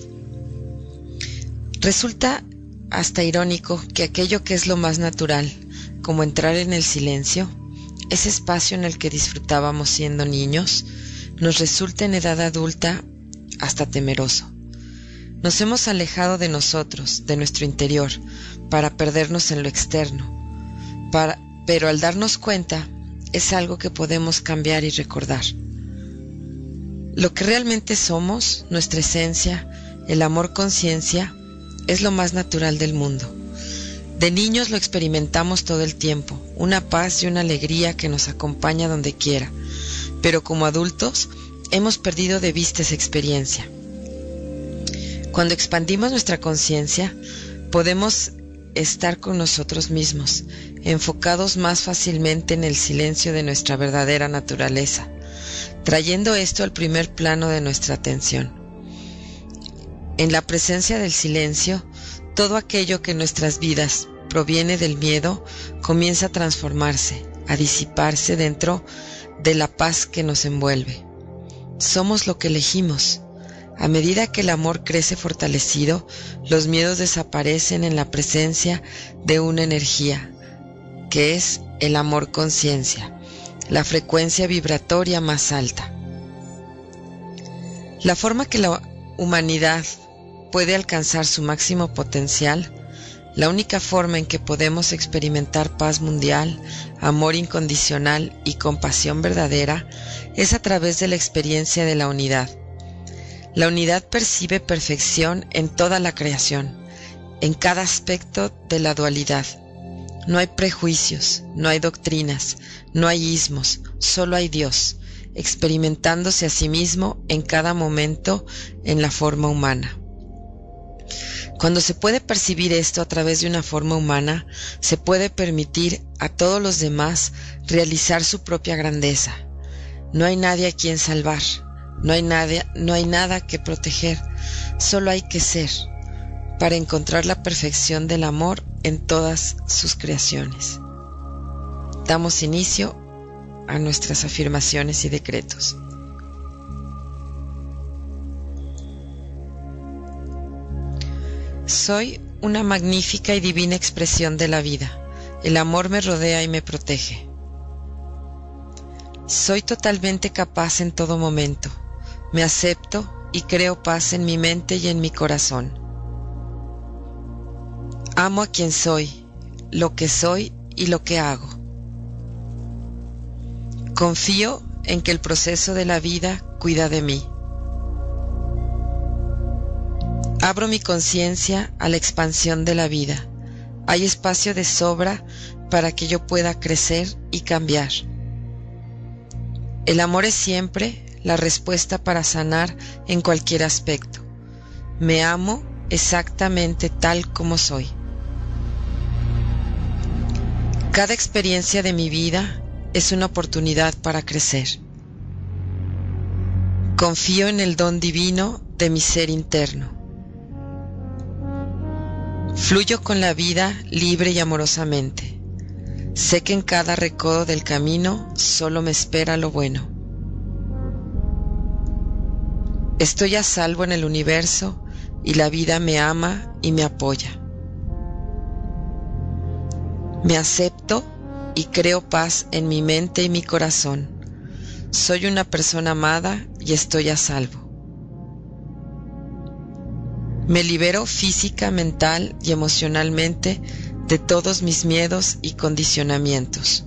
Resulta hasta irónico que aquello que es lo más natural, como entrar en el silencio, ese espacio en el que disfrutábamos siendo niños, nos resulta en edad adulta hasta temeroso. Nos hemos alejado de nosotros, de nuestro interior, para perdernos en lo externo, para, pero al darnos cuenta es algo que podemos cambiar y recordar. Lo que realmente somos, nuestra esencia, el amor-conciencia, es lo más natural del mundo. De niños lo experimentamos todo el tiempo, una paz y una alegría que nos acompaña donde quiera, pero como adultos hemos perdido de vista esa experiencia. Cuando expandimos nuestra conciencia, podemos estar con nosotros mismos, enfocados más fácilmente en el silencio de nuestra verdadera naturaleza, trayendo esto al primer plano de nuestra atención. En la presencia del silencio, todo aquello que en nuestras vidas proviene del miedo comienza a transformarse, a disiparse dentro de la paz que nos envuelve. Somos lo que elegimos. A medida que el amor crece fortalecido, los miedos desaparecen en la presencia de una energía, que es el amor-conciencia, la frecuencia vibratoria más alta. La forma que la humanidad puede alcanzar su máximo potencial, la única forma en que podemos experimentar paz mundial, amor incondicional y compasión verdadera, es a través de la experiencia de la unidad. La unidad percibe perfección en toda la creación, en cada aspecto de la dualidad. No hay prejuicios, no hay doctrinas, no hay ismos, solo hay Dios, experimentándose a sí mismo en cada momento en la forma humana. Cuando se puede percibir esto a través de una forma humana, se puede permitir a todos los demás realizar su propia grandeza. No hay nadie a quien salvar, no hay nadie, no hay nada que proteger, solo hay que ser, para encontrar la perfección del amor en todas sus creaciones. Damos inicio a nuestras afirmaciones y decretos. Soy una magnífica y divina expresión de la vida. El amor me rodea y me protege. Soy totalmente capaz en todo momento. Me acepto y creo paz en mi mente y en mi corazón. Amo a quien soy, lo que soy y lo que hago. Confío en que el proceso de la vida cuida de mí. Abro mi conciencia a la expansión de la vida. Hay espacio de sobra para que yo pueda crecer y cambiar. El amor es siempre la respuesta para sanar en cualquier aspecto. Me amo exactamente tal como soy. Cada experiencia de mi vida es una oportunidad para crecer. Confío en el don divino de mi ser interno. Fluyo con la vida libre y amorosamente. Sé que en cada recodo del camino solo me espera lo bueno. Estoy a salvo en el universo y la vida me ama y me apoya. Me acepto y creo paz en mi mente y mi corazón. Soy una persona amada y estoy a salvo. Me libero física, mental y emocionalmente de todos mis miedos y condicionamientos.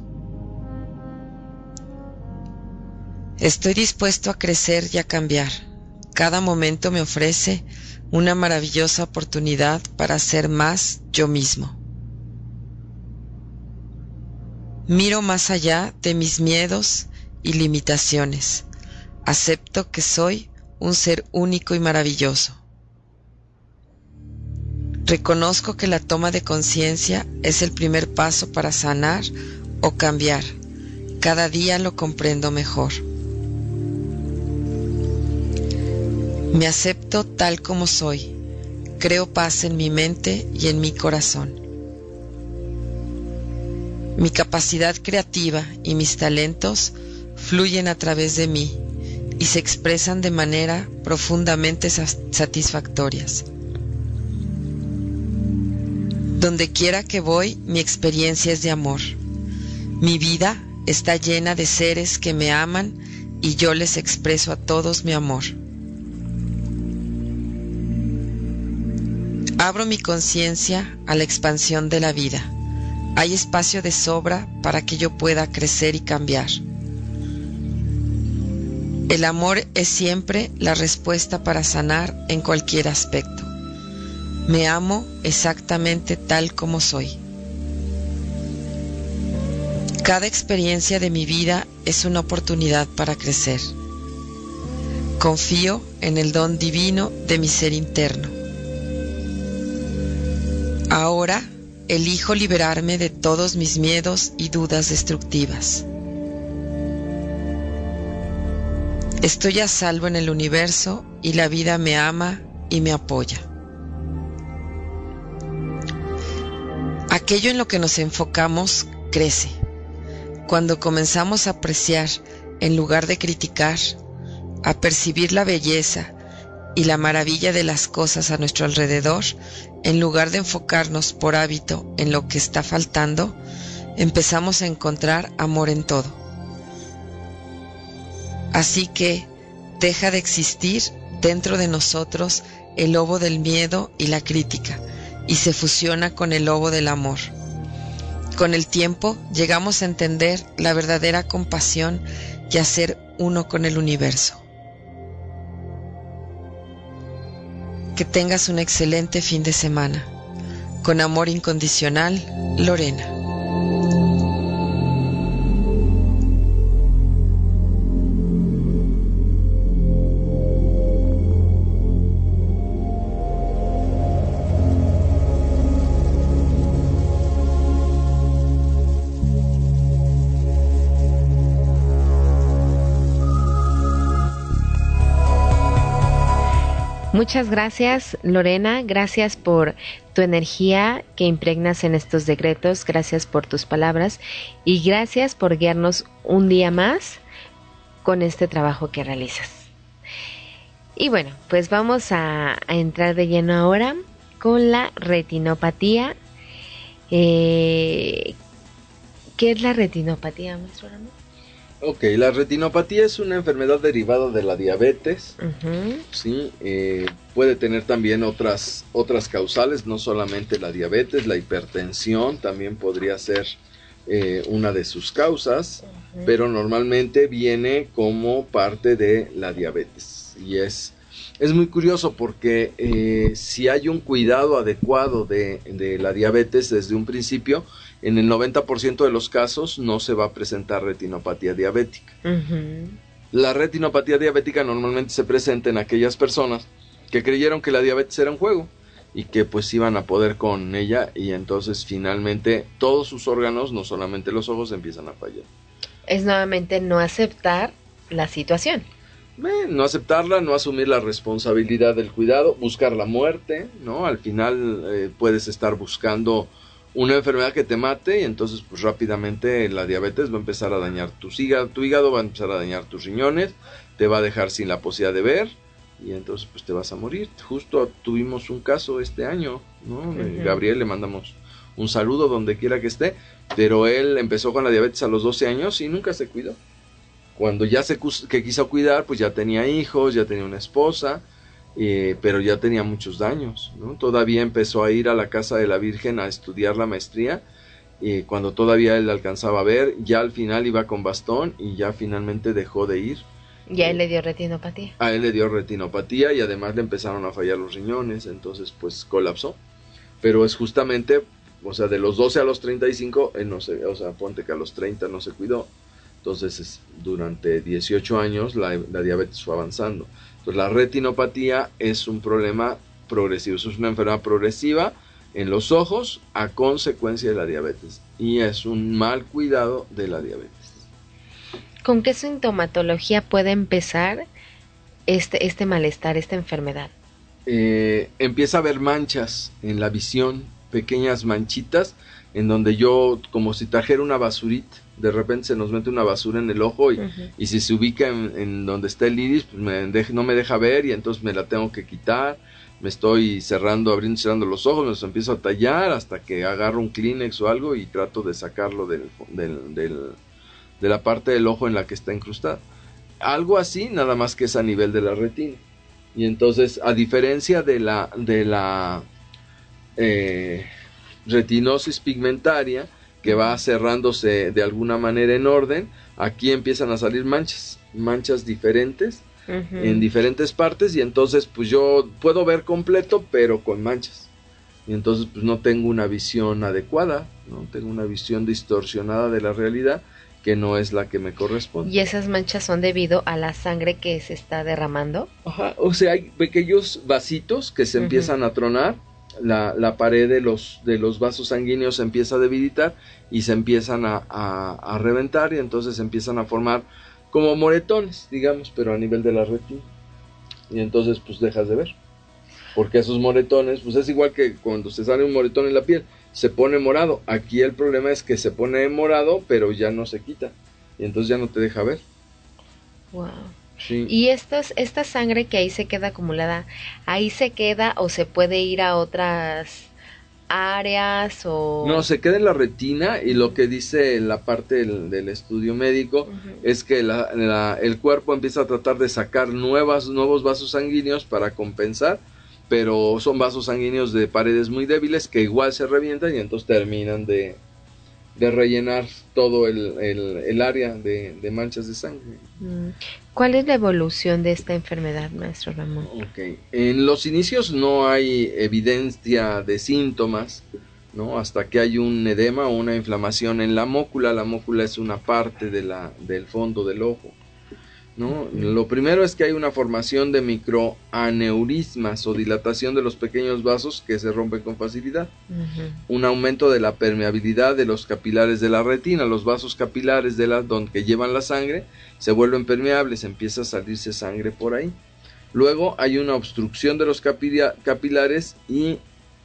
Estoy dispuesto a crecer y a cambiar. Cada momento me ofrece una maravillosa oportunidad para ser más yo mismo. Miro más allá de mis miedos y limitaciones. Acepto que soy un ser único y maravilloso. Reconozco que la toma de conciencia es el primer paso para sanar o cambiar. Cada día lo comprendo mejor. Me acepto tal como soy. Creo paz en mi mente y en mi corazón. Mi capacidad creativa y mis talentos fluyen a través de mí y se expresan de manera profundamente satisfactorias. Donde quiera que voy, mi experiencia es de amor. Mi vida está llena de seres que me aman y yo les expreso a todos mi amor. Abro mi conciencia a la expansión de la vida. Hay espacio de sobra para que yo pueda crecer y cambiar. El amor es siempre la respuesta para sanar en cualquier aspecto. Me amo exactamente tal como soy. Cada experiencia de mi vida es una oportunidad para crecer. Confío en el don divino de mi ser interno. Ahora elijo liberarme de todos mis miedos y dudas destructivas. Estoy a salvo en el universo y la vida me ama y me apoya. Aquello en lo que nos enfocamos crece. Cuando comenzamos a apreciar en lugar de criticar, a percibir la belleza y la maravilla de las cosas a nuestro alrededor, en lugar de enfocarnos por hábito en lo que está faltando, empezamos a encontrar amor en todo. Así que deja de existir dentro de nosotros el lobo del miedo y la crítica, y se fusiona con el lobo del amor. Con el tiempo llegamos a entender la verdadera compasión y a ser uno con el universo. Que tengas un excelente fin de semana. Con amor incondicional, Lorena. Muchas gracias, Lorena, gracias por tu energía que impregnas en estos decretos, gracias por tus palabras y gracias por guiarnos un día más con este trabajo que realizas. Y bueno, pues vamos a, a entrar de lleno ahora con la retinopatía. Eh, ¿Qué es la retinopatía, maestro Ramón? Ok, la retinopatía es una enfermedad derivada de la diabetes. Uh-huh. Sí, eh, puede tener también otras, otras causales, no solamente la diabetes, la hipertensión también podría ser eh, una de sus causas, uh-huh. pero normalmente viene como parte de la diabetes. Y es, es muy curioso porque eh, si hay un cuidado adecuado de, de la diabetes desde un principio, en el noventa por ciento de los casos no se va a presentar retinopatía diabética. Uh-huh. La retinopatía diabética normalmente se presenta en aquellas personas que creyeron que la diabetes era un juego y que pues iban a poder con ella y entonces finalmente todos sus órganos, no solamente los ojos, empiezan a fallar. Es nuevamente no aceptar la situación. Eh, no aceptarla, no asumir la responsabilidad del cuidado, buscar la muerte, ¿no? Al final eh, puedes estar buscando una enfermedad que te mate y entonces pues rápidamente la diabetes va a empezar a dañar tus hígado, tu hígado va a empezar a dañar tus riñones, te va a dejar sin la posibilidad de ver y entonces pues te vas a morir. Justo tuvimos un caso este año, ¿no? Uh-huh. Gabriel, le mandamos un saludo donde quiera que esté, pero él empezó con la diabetes a los doce años y nunca se cuidó. Cuando ya se que quiso cuidar, pues ya tenía hijos, ya tenía una esposa, Eh, pero ya tenía muchos daños, ¿no? Todavía empezó a ir a la casa de la Virgen a estudiar la maestría, y cuando todavía él alcanzaba a ver, ya al final iba con bastón y ya finalmente dejó de ir. Ya él le dio retinopatía. A él le dio retinopatía y además le empezaron a fallar los riñones, entonces pues colapsó. Pero es justamente, o sea, de los doce a los treinta y cinco, él no se, o sea, ponte que a los treinta no se cuidó. Entonces es, durante dieciocho años la, la diabetes fue avanzando. Entonces, la retinopatía es un problema progresivo, es una enfermedad progresiva en los ojos a consecuencia de la diabetes y es un mal cuidado de la diabetes. ¿Con qué sintomatología puede empezar este, este malestar, esta enfermedad? Eh, empieza a haber manchas en la visión, pequeñas manchitas, en donde yo, como si trajera una basurita, de repente se nos mete una basura en el ojo y, uh-huh. y si se ubica en, en donde está el iris, pues me deja, no me deja ver y entonces me la tengo que quitar. Me estoy cerrando, abriendo y cerrando los ojos, me los empiezo a tallar hasta que agarro un Kleenex o algo y trato de sacarlo del, del, del, de la parte del ojo en la que está incrustada. Algo así, nada más que es a nivel de la retina. Y entonces, a diferencia de la, de la eh, retinosis pigmentaria, que va cerrándose de alguna manera en orden, aquí empiezan a salir manchas, manchas diferentes, uh-huh. en diferentes partes, y entonces pues yo puedo ver completo, pero con manchas. Y entonces pues no tengo una visión adecuada, no tengo una visión distorsionada de la realidad, que no es la que me corresponde. ¿Y esas manchas son debido a la sangre que se está derramando? Ajá, o sea, hay pequeños vasitos que se uh-huh. empiezan a tronar. La, la pared de los, de los vasos sanguíneos se empieza a debilitar y se empiezan a, a, a reventar y entonces se empiezan a formar como moretones, digamos, pero a nivel de la retina. Y entonces pues dejas de ver. Porque esos moretones, pues es igual que cuando se sale un moretón en la piel, se pone morado. Aquí el problema es que se pone morado, pero ya no se quita. Y entonces ya no te deja ver. Wow. Sí. Y estos, esta sangre que ahí se queda acumulada, ¿ahí se queda o se puede ir a otras áreas o...? No, se queda en la retina y lo que dice la parte del, del estudio médico uh-huh. es que la, la, el cuerpo empieza a tratar de sacar nuevas, nuevos vasos sanguíneos para compensar, pero son vasos sanguíneos de paredes muy débiles que igual se revientan y entonces terminan de... de rellenar todo el, el, el área de, de manchas de sangre. ¿Cuál es la evolución de esta enfermedad, maestro Ramón? Okay. En los inicios no hay evidencia de síntomas, ¿no? Hasta que hay un edema o una inflamación en la mócula. La mócula es una parte de la, del fondo del ojo, ¿no? Lo primero es que hay una formación de microaneurismas o dilatación de los pequeños vasos que se rompen con facilidad. Uh-huh. Un aumento de la permeabilidad de los capilares de la retina. Los vasos capilares de la, donde que llevan la sangre se vuelven permeables, empieza a salirse sangre por ahí. Luego hay una obstrucción de los capila- capilares y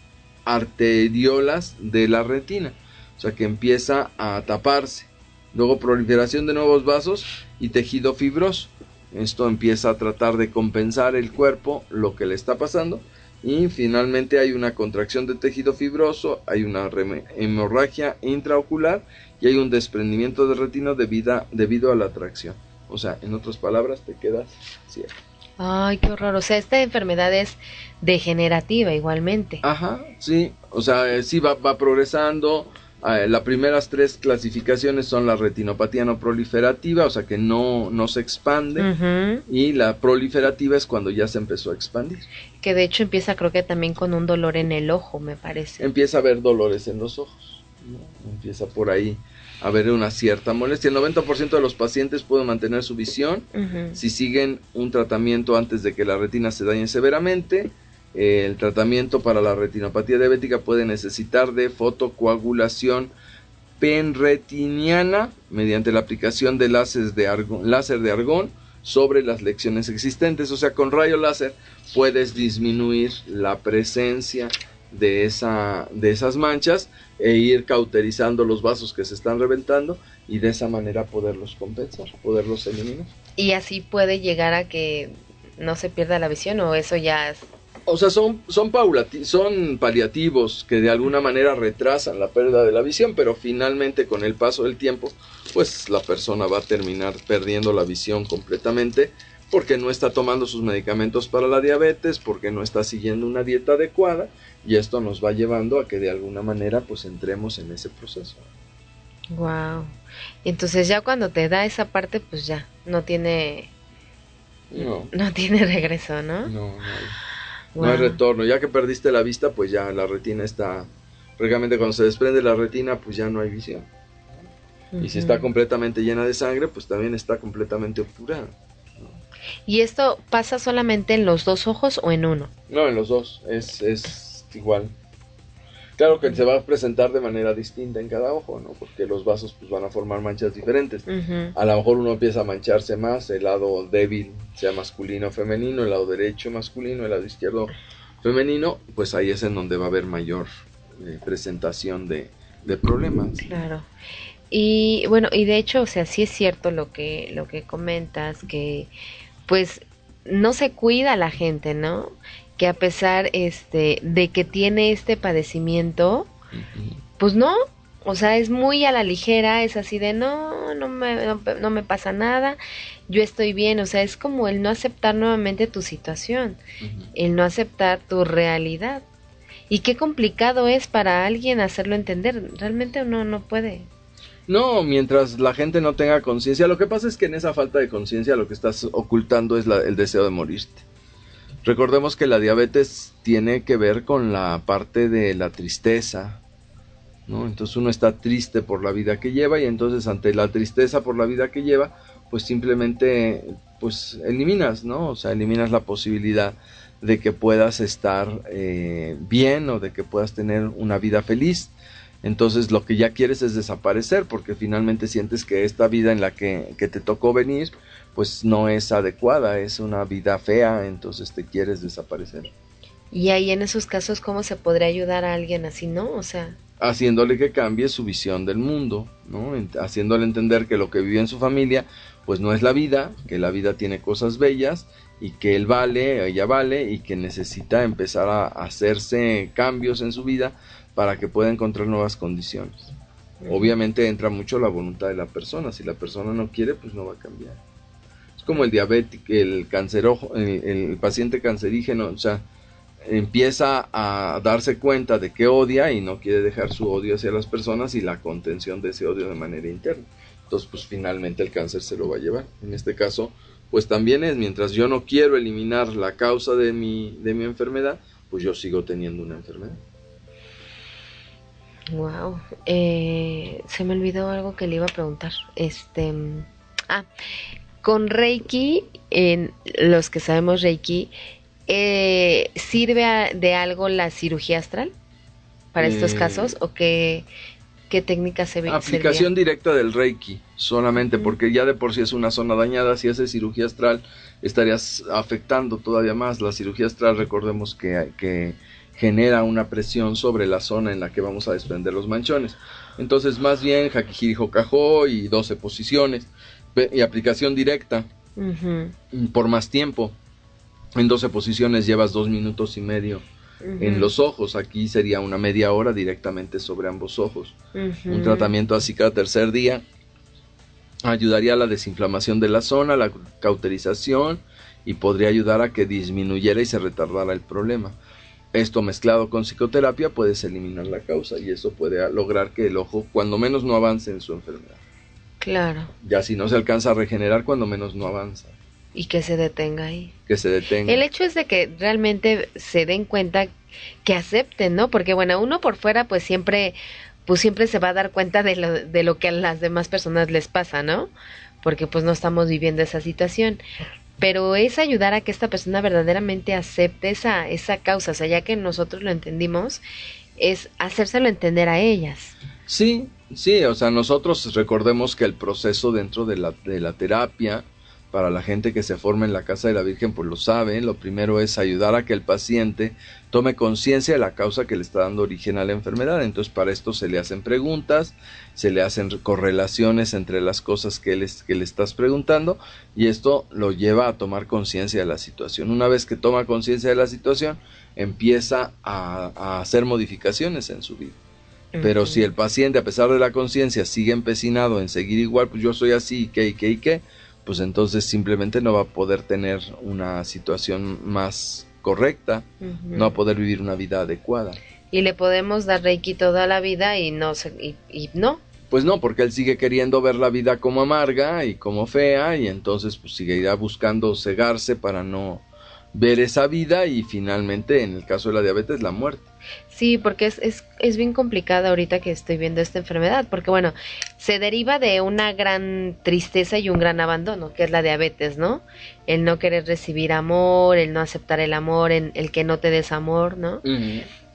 arteriolas de la retina, o sea que empieza a taparse. Luego proliferación de nuevos vasos y tejido fibroso. Esto empieza a tratar de compensar el cuerpo lo que le está pasando. Y finalmente hay una contracción de tejido fibroso, hay una hemorragia intraocular y hay un desprendimiento de retina debido, debido a la tracción. O sea, en otras palabras, te quedas ciego. Ay, qué horror. O sea, esta enfermedad es degenerativa igualmente. Ajá, sí. O sea, sí va, va progresando. Uh, las primeras tres clasificaciones son la retinopatía no proliferativa, o sea que no, no se expande, uh-huh. y la proliferativa es cuando ya se empezó a expandir. Que de hecho empieza creo que también con un dolor en el ojo, me parece. Empieza a haber dolores en los ojos, ¿no? Empieza por ahí a haber una cierta molestia. El noventa por ciento de los pacientes pueden mantener su visión uh-huh. si siguen un tratamiento antes de que la retina se dañe severamente. El tratamiento para la retinopatía diabética puede necesitar de fotocoagulación penretiniana mediante la aplicación de láser de argón, láser de argón sobre las lesiones existentes. O sea, con rayo láser puedes disminuir la presencia de, esa, de esas manchas e ir cauterizando los vasos que se están reventando y de esa manera poderlos compensar, poderlos eliminar. ¿Y así puede llegar a que no se pierda la visión o eso ya es...? O sea, son, son, paulati- son paliativos que de alguna manera retrasan la pérdida de la visión, pero finalmente con el paso del tiempo, pues la persona va a terminar perdiendo la visión completamente porque no está tomando sus medicamentos para la diabetes, porque no está siguiendo una dieta adecuada y esto nos va llevando a que de alguna manera pues entremos en ese proceso. Wow. Entonces ya cuando te da esa parte pues ya no tiene no, no tiene regreso, ¿no? No, no. Wow. No hay retorno, ya que perdiste la vista, pues ya la retina está, prácticamente cuando se desprende la retina, pues ya no hay visión. Uh-huh. Y si está completamente llena de sangre, pues también está completamente obturada, ¿no? ¿Y esto pasa solamente en los dos ojos o en uno? No, en los dos, es, es igual. Claro que se va a presentar de manera distinta en cada ojo, ¿no? Porque los vasos pues van a formar manchas diferentes. Uh-huh. A lo mejor uno empieza a mancharse más, el lado débil sea masculino o femenino, el lado derecho masculino, el lado izquierdo femenino, pues ahí es en donde va a haber mayor eh, presentación de, de problemas. Claro. Y bueno, y de hecho, o sea, sí es cierto lo que, lo que comentas, que pues no se cuida la gente, ¿no? Que a pesar este de que tiene este padecimiento, uh-huh. pues no, o sea, es muy a la ligera, es así de no, no me, no, no me pasa nada, yo estoy bien, o sea, es como el no aceptar nuevamente tu situación, uh-huh. el no aceptar tu realidad. Y qué complicado es para alguien hacerlo entender, realmente uno no puede. No, mientras la gente no tenga conciencia, lo que pasa es que en esa falta de conciencia lo que estás ocultando es la, el deseo de morirte. Recordemos que la diabetes tiene que ver con la parte de la tristeza, ¿no? Entonces uno está triste por la vida que lleva y entonces ante la tristeza por la vida que lleva, pues simplemente pues eliminas, ¿no? O sea, eliminas la posibilidad de que puedas estar eh, bien o de que puedas tener una vida feliz. Entonces lo que ya quieres es desaparecer porque finalmente sientes que esta vida en la que, que te tocó venir pues no es adecuada, es una vida fea, entonces te quieres desaparecer. Y ahí en esos casos, ¿cómo se podría ayudar a alguien así, no? O sea... haciéndole que cambie su visión del mundo, ¿no? Haciéndole entender que lo que vivió en su familia pues no es la vida, que la vida tiene cosas bellas y que él vale, ella vale y que necesita empezar a hacerse cambios en su vida para que pueda encontrar nuevas condiciones. Uh-huh. Obviamente entra mucho la voluntad de la persona, si la persona no quiere pues no va a cambiar. Es como el diabético, el cancerojo, el, el paciente cancerígeno, o sea, empieza a darse cuenta de que odia y no quiere dejar su odio hacia las personas y la contención de ese odio de manera interna. Entonces pues finalmente el cáncer se lo va a llevar. En este caso pues también es, mientras yo no quiero eliminar la causa de mi, de mi enfermedad, pues yo sigo teniendo una enfermedad. Wow, eh, se me olvidó algo que le iba a preguntar. Este, ah, con Reiki, en los que sabemos Reiki, eh, ¿sirve a, de algo la cirugía astral para eh, estos casos o qué, qué técnica se ve? Aplicación sería? Directa del Reiki, solamente uh-huh. porque ya de por sí es una zona dañada. Si haces cirugía astral estarías afectando todavía más. La cirugía astral, recordemos que que genera una presión sobre la zona en la que vamos a desprender los manchones. Entonces, más bien, Hakihiri Hokaho y doce posiciones y aplicación directa uh-huh. por más tiempo. En doce posiciones llevas dos minutos y medio uh-huh. en los ojos. Aquí sería una media hora directamente sobre ambos ojos. Uh-huh. Un tratamiento así cada tercer día ayudaría a la desinflamación de la zona, la cauterización y podría ayudar a que disminuyera y se retardara el problema. Esto mezclado con psicoterapia puedes eliminar la causa y eso puede lograr que el ojo cuando menos no avance en su enfermedad. Claro. Ya si no se alcanza a regenerar, cuando menos no avanza. Y que se detenga ahí. Que se detenga. El hecho es de que realmente se den cuenta, que acepten, ¿no? Porque bueno, uno por fuera pues siempre, pues siempre se va a dar cuenta de lo, de lo que a las demás personas les pasa, ¿no? Porque pues no estamos viviendo esa situación. Pero es ayudar a que esta persona verdaderamente acepte esa, esa causa, o sea, ya que nosotros lo entendimos, es hacérselo entender a ellas. Sí, sí, o sea, nosotros recordemos que el proceso dentro de la, de la terapia, para la gente que se forma en la Casa de la Virgen, pues lo sabe, lo primero es ayudar a que el paciente tome conciencia de la causa que le está dando origen a la enfermedad. Entonces para esto se le hacen preguntas, se le hacen correlaciones entre las cosas que, les, que le estás preguntando y esto lo lleva a tomar conciencia de la situación. Una vez que toma conciencia de la situación, empieza a, a hacer modificaciones en su vida. Uh-huh. Pero si el paciente, a pesar de la conciencia, sigue empecinado en seguir igual, pues yo soy así, y qué, y qué, y qué, pues entonces simplemente no va a poder tener una situación más correcta, uh-huh. no va a poder vivir una vida adecuada. Y le podemos dar Reiki toda la vida y no se, y, y no. Pues no, porque él sigue queriendo ver la vida como amarga y como fea y entonces pues seguirá buscando cegarse para no ver esa vida y finalmente en el caso de la diabetes la muerte. Sí, porque es, es, es bien complicada ahorita que estoy viendo esta enfermedad, porque bueno, se deriva de una gran tristeza y un gran abandono, que es la diabetes, ¿no? El no querer recibir amor, el no aceptar el amor, el, el que no te des amor, ¿no? Uh-huh.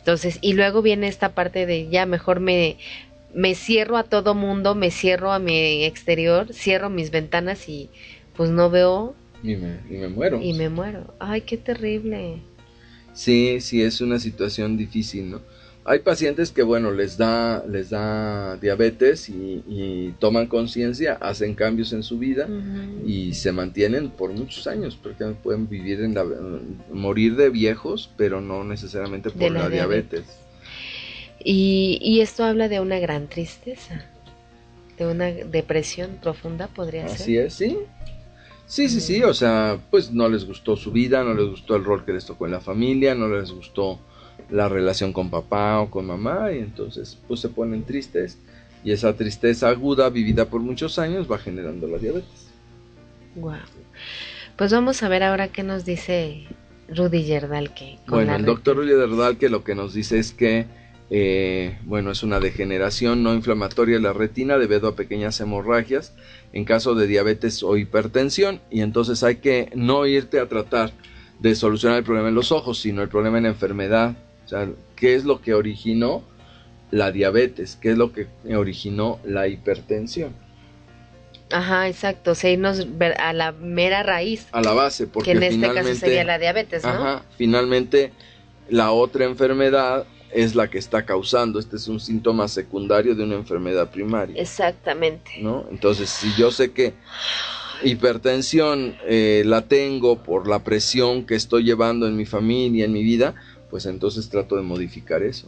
Entonces, y luego viene esta parte de ya mejor me, me cierro a todo mundo, me cierro a mi exterior, cierro mis ventanas y pues no veo. Y me, y me muero. Y me muero. Ay, qué terrible. Sí, sí, es una situación difícil, ¿no? Hay pacientes que, bueno, les da, les da diabetes y, y toman conciencia, hacen cambios en su vida uh-huh. y se mantienen por muchos años, porque pueden vivir en la, morir de viejos, pero no necesariamente por de la, la diabetes. diabetes. Y, y esto habla de una gran tristeza, de una depresión profunda, podría Así ser. Así es, sí. Sí, sí, sí, o sea, pues no les gustó su vida, no les gustó el rol que les tocó en la familia, no les gustó la relación con papá o con mamá, y entonces pues se ponen tristes, y esa tristeza aguda vivida por muchos años va generando la diabetes. Wow. Pues vamos a ver ahora qué nos dice Rudy Yerdalke. Bueno, el doctor Rudy Yerdalke lo que nos dice es que eh, bueno, es una degeneración no inflamatoria de la retina debido a pequeñas hemorragias en caso de diabetes o hipertensión, y entonces hay que no irte a tratar de solucionar el problema en los ojos, sino el problema en la enfermedad. O sea, ¿qué es lo que originó la diabetes? ¿Qué es lo que originó la hipertensión? Ajá, exacto, o sea, irnos a la mera raíz. A la base, porque que en este finalmente, caso sería la diabetes, ¿no? Ajá, finalmente la otra enfermedad es la que está causando. Este es un síntoma secundario de una enfermedad primaria. Exactamente. ¿No? Entonces, si yo sé que hipertensión eh, la tengo por la presión que estoy llevando en mi familia, en mi vida, pues entonces trato de modificar eso,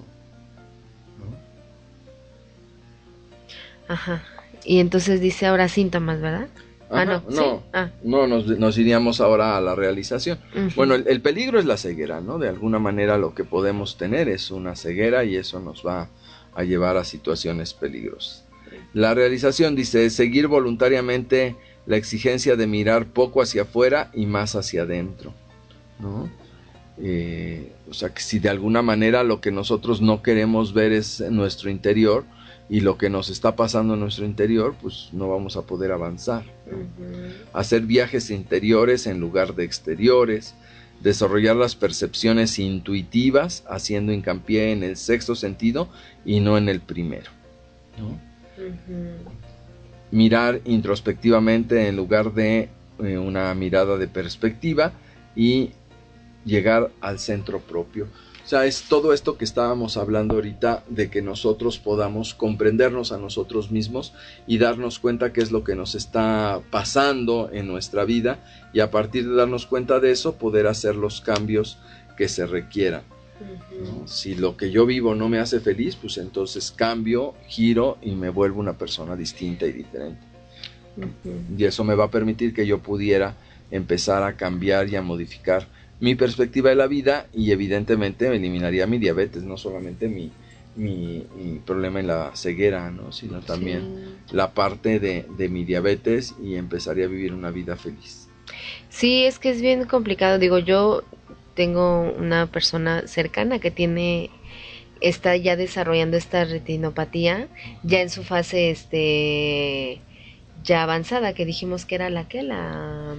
¿no? Ajá. Y entonces dice ahora síntomas, ¿verdad? Ajá, ah, no, no, ¿sí? ah. no nos, nos iríamos ahora a la realización. Uh-huh. Bueno, el, el peligro es la ceguera, ¿no? De alguna manera lo que podemos tener es una ceguera y eso nos va a llevar a situaciones peligrosas. La realización dice, seguir voluntariamente la exigencia de mirar poco hacia afuera y más hacia adentro, ¿no? Eh, o sea, que si de alguna manera lo que nosotros no queremos ver es nuestro interior y lo que nos está pasando en nuestro interior, pues no vamos a poder avanzar, ¿no? Uh-huh. Hacer viajes interiores en lugar de exteriores, desarrollar las percepciones intuitivas, haciendo hincapié en el sexto sentido y no en el primero, ¿no? Uh-huh. Mirar introspectivamente en lugar de eh, una mirada de perspectiva y llegar al centro propio. O sea, es todo esto que estábamos hablando ahorita, de que nosotros podamos comprendernos a nosotros mismos y darnos cuenta qué es lo que nos está pasando en nuestra vida, y a partir de darnos cuenta de eso, poder hacer los cambios que se requieran. Uh-huh. ¿No? Si lo que yo vivo no me hace feliz, pues entonces cambio, giro y me vuelvo una persona distinta y diferente. Uh-huh. Y eso me va a permitir que yo pudiera empezar a cambiar y a modificar mi perspectiva de la vida, y evidentemente eliminaría mi diabetes, no solamente mi, mi, mi problema en la ceguera, ¿no? Sino también sí. la parte de, de mi diabetes, y empezaría a vivir una vida feliz. Sí, es que es bien complicado. Digo, yo tengo una persona cercana que tiene, está ya desarrollando esta retinopatía, ya en su fase este ya avanzada, que dijimos que era la que la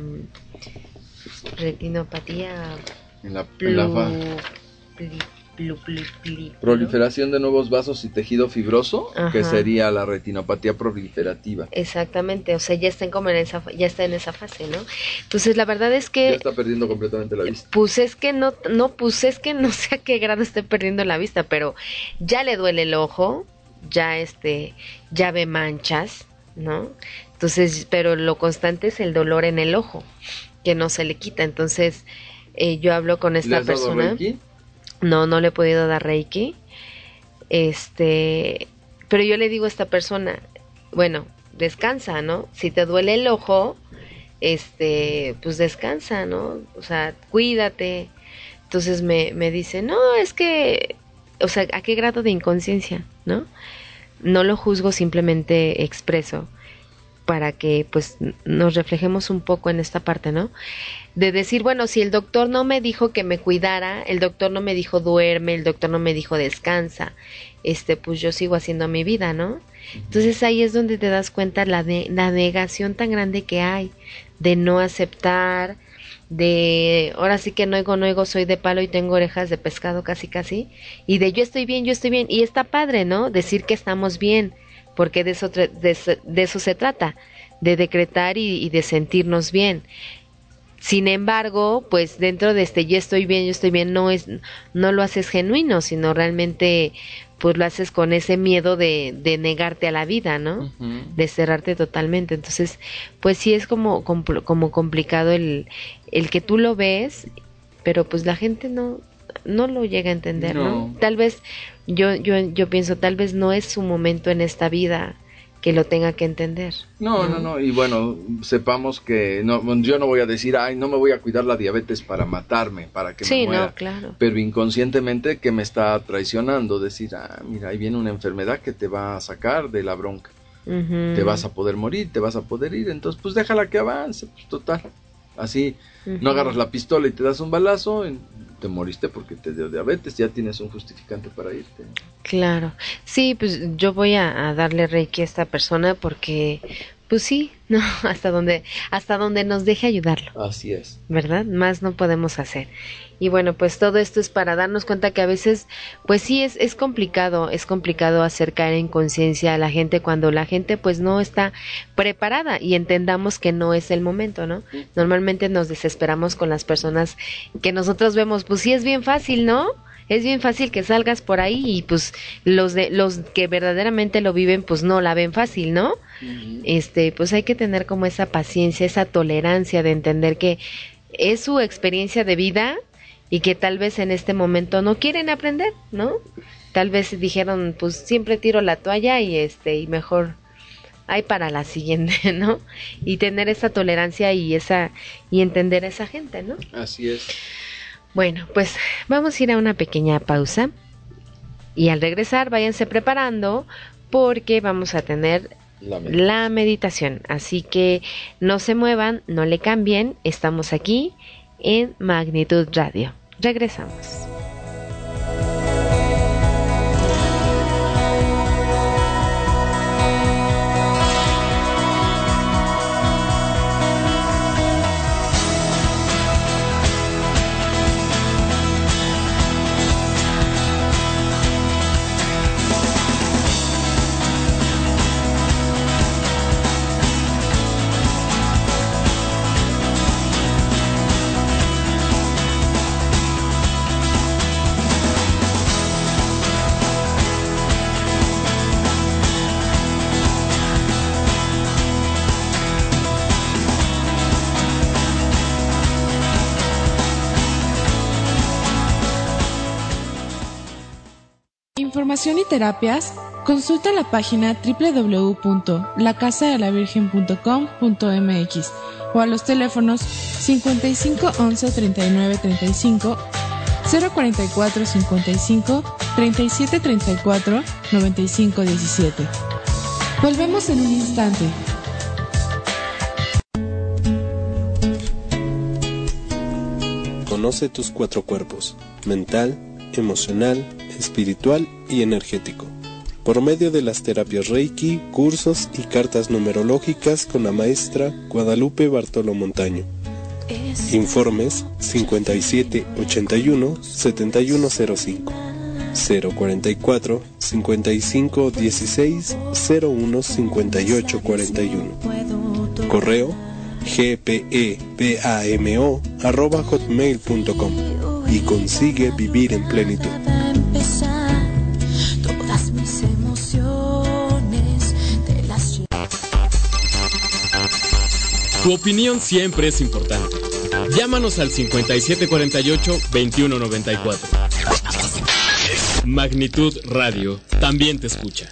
retinopatía en la, plu, en la fa... pli, plu, pli, pli, proliferación de nuevos vasos y tejido fibroso. Ajá. Que sería la retinopatía proliferativa. Exactamente, o sea, ya está como en esa, ya está en esa fase, ¿no? Entonces la verdad es que ya está perdiendo completamente la vista. Pues es que no, no, pues es que no sé a qué grado esté perdiendo la vista, pero ya le duele el ojo, ya este, ya ve manchas, ¿no? Entonces, pero lo constante es el dolor en el ojo, que no se le quita. Entonces eh, yo hablo con esta ¿Le has persona. dado Reiki? No, no le he podido dar Reiki. Este, pero yo le digo a esta persona, bueno, descansa, ¿no? Si te duele el ojo, este, pues descansa, ¿no? O sea, cuídate. Entonces me, me dice, no, es que, o sea, ¿a qué grado de inconsciencia, no? No lo juzgo, simplemente expreso, para que pues nos reflejemos un poco en esta parte, ¿no? De decir, bueno, si el doctor no me dijo que me cuidara, el doctor no me dijo duerme, el doctor no me dijo descansa, este, pues yo sigo haciendo mi vida, ¿no? Entonces ahí es donde te das cuenta la, de, la negación tan grande que hay, de no aceptar, de ahora sí que no oigo, no oigo, soy de palo y tengo orejas de pescado casi casi, y de yo estoy bien, yo estoy bien, y está padre, ¿no? Decir que estamos bien, porque de eso, de, de eso se trata, de decretar y, y de sentirnos bien. Sin embargo, pues dentro de este yo estoy bien, yo estoy bien, no es, no lo haces genuino, sino realmente pues lo haces con ese miedo de, de negarte a la vida, ¿no? Uh-huh. De cerrarte totalmente. Entonces, pues sí es como, como, como complicado el, el que tú lo ves, pero pues la gente no, no lo llega a entender, ¿no? ¿no? Tal vez, yo, yo, yo pienso, tal vez no es su momento en esta vida que lo tenga que entender. No, no, no, no. Y bueno, sepamos que no, yo no voy a decir, ay, no me voy a cuidar la diabetes para matarme, para que sí, me muera. No, claro. Pero inconscientemente que me está traicionando, decir, ah, mira, ahí viene una enfermedad que te va a sacar de la bronca. Uh-huh. Te vas a poder morir, te vas a poder ir, entonces pues déjala que avance, pues total. Así, uh-huh. No agarras la pistola y te das un balazo, te moriste porque te dio diabetes, ya tienes un justificante para irte. Claro, sí, pues yo voy a, a darle reiki a esta persona porque, pues sí, no, hasta donde, hasta donde nos deje ayudarlo. Así es. ¿Verdad? Más no podemos hacer. Y bueno, pues todo esto es para darnos cuenta que a veces, pues sí, es, es complicado, es complicado hacer caer en conciencia a la gente cuando la gente pues no está preparada y entendamos que no es el momento, ¿no? Normalmente nos desesperamos con las personas que nosotros vemos, pues sí es bien fácil, ¿no? Es bien fácil que salgas por ahí y pues los de los que verdaderamente lo viven pues no la ven fácil, ¿no? Uh-huh. Este, pues hay que tener como esa paciencia, esa tolerancia de entender que es su experiencia de vida y que tal vez en este momento no quieren aprender, ¿no? Tal vez dijeron, pues siempre tiro la toalla y este y mejor hay para la siguiente, ¿no? Y tener esa tolerancia y esa y entender a esa gente, ¿no? Así es. Bueno, pues vamos a ir a una pequeña pausa y al regresar váyanse preparando porque vamos a tener la meditación. la meditación. Así que no se muevan, no le cambien, estamos aquí en Magnitud Radio. Regresamos. Información y terapias, consulta la página doble u doble u doble u punto la casa de la virgen punto com punto m x o a los teléfonos cincuenta y cinco once treinta y nueve treinta y cinco, cero cuarenta y cuatro cincuenta y cinco, treinta y siete treinta y cuatro, noventa y cinco diecisiete. Volvemos en un instante. Conoce tus cuatro cuerpos: mental, emocional, espiritual y energético, por medio de las terapias Reiki, cursos y cartas numerológicas con la maestra Guadalupe Bartolo Montaño. Informes cincuenta y siete ochenta y uno setenta y uno cero cinco, cero cuarenta y cuatro cincuenta y cinco dieciséis cero uno cincuenta y ocho cuarenta y uno. Correo gpepamo arroba hotmail punto com y consigue vivir en plenitud. Todas mis emociones te las... Tu opinión siempre es importante. Llámanos al cincuenta y siete cuarenta y ocho veintiuno noventa y cuatro. Magnitud Radio también te escucha.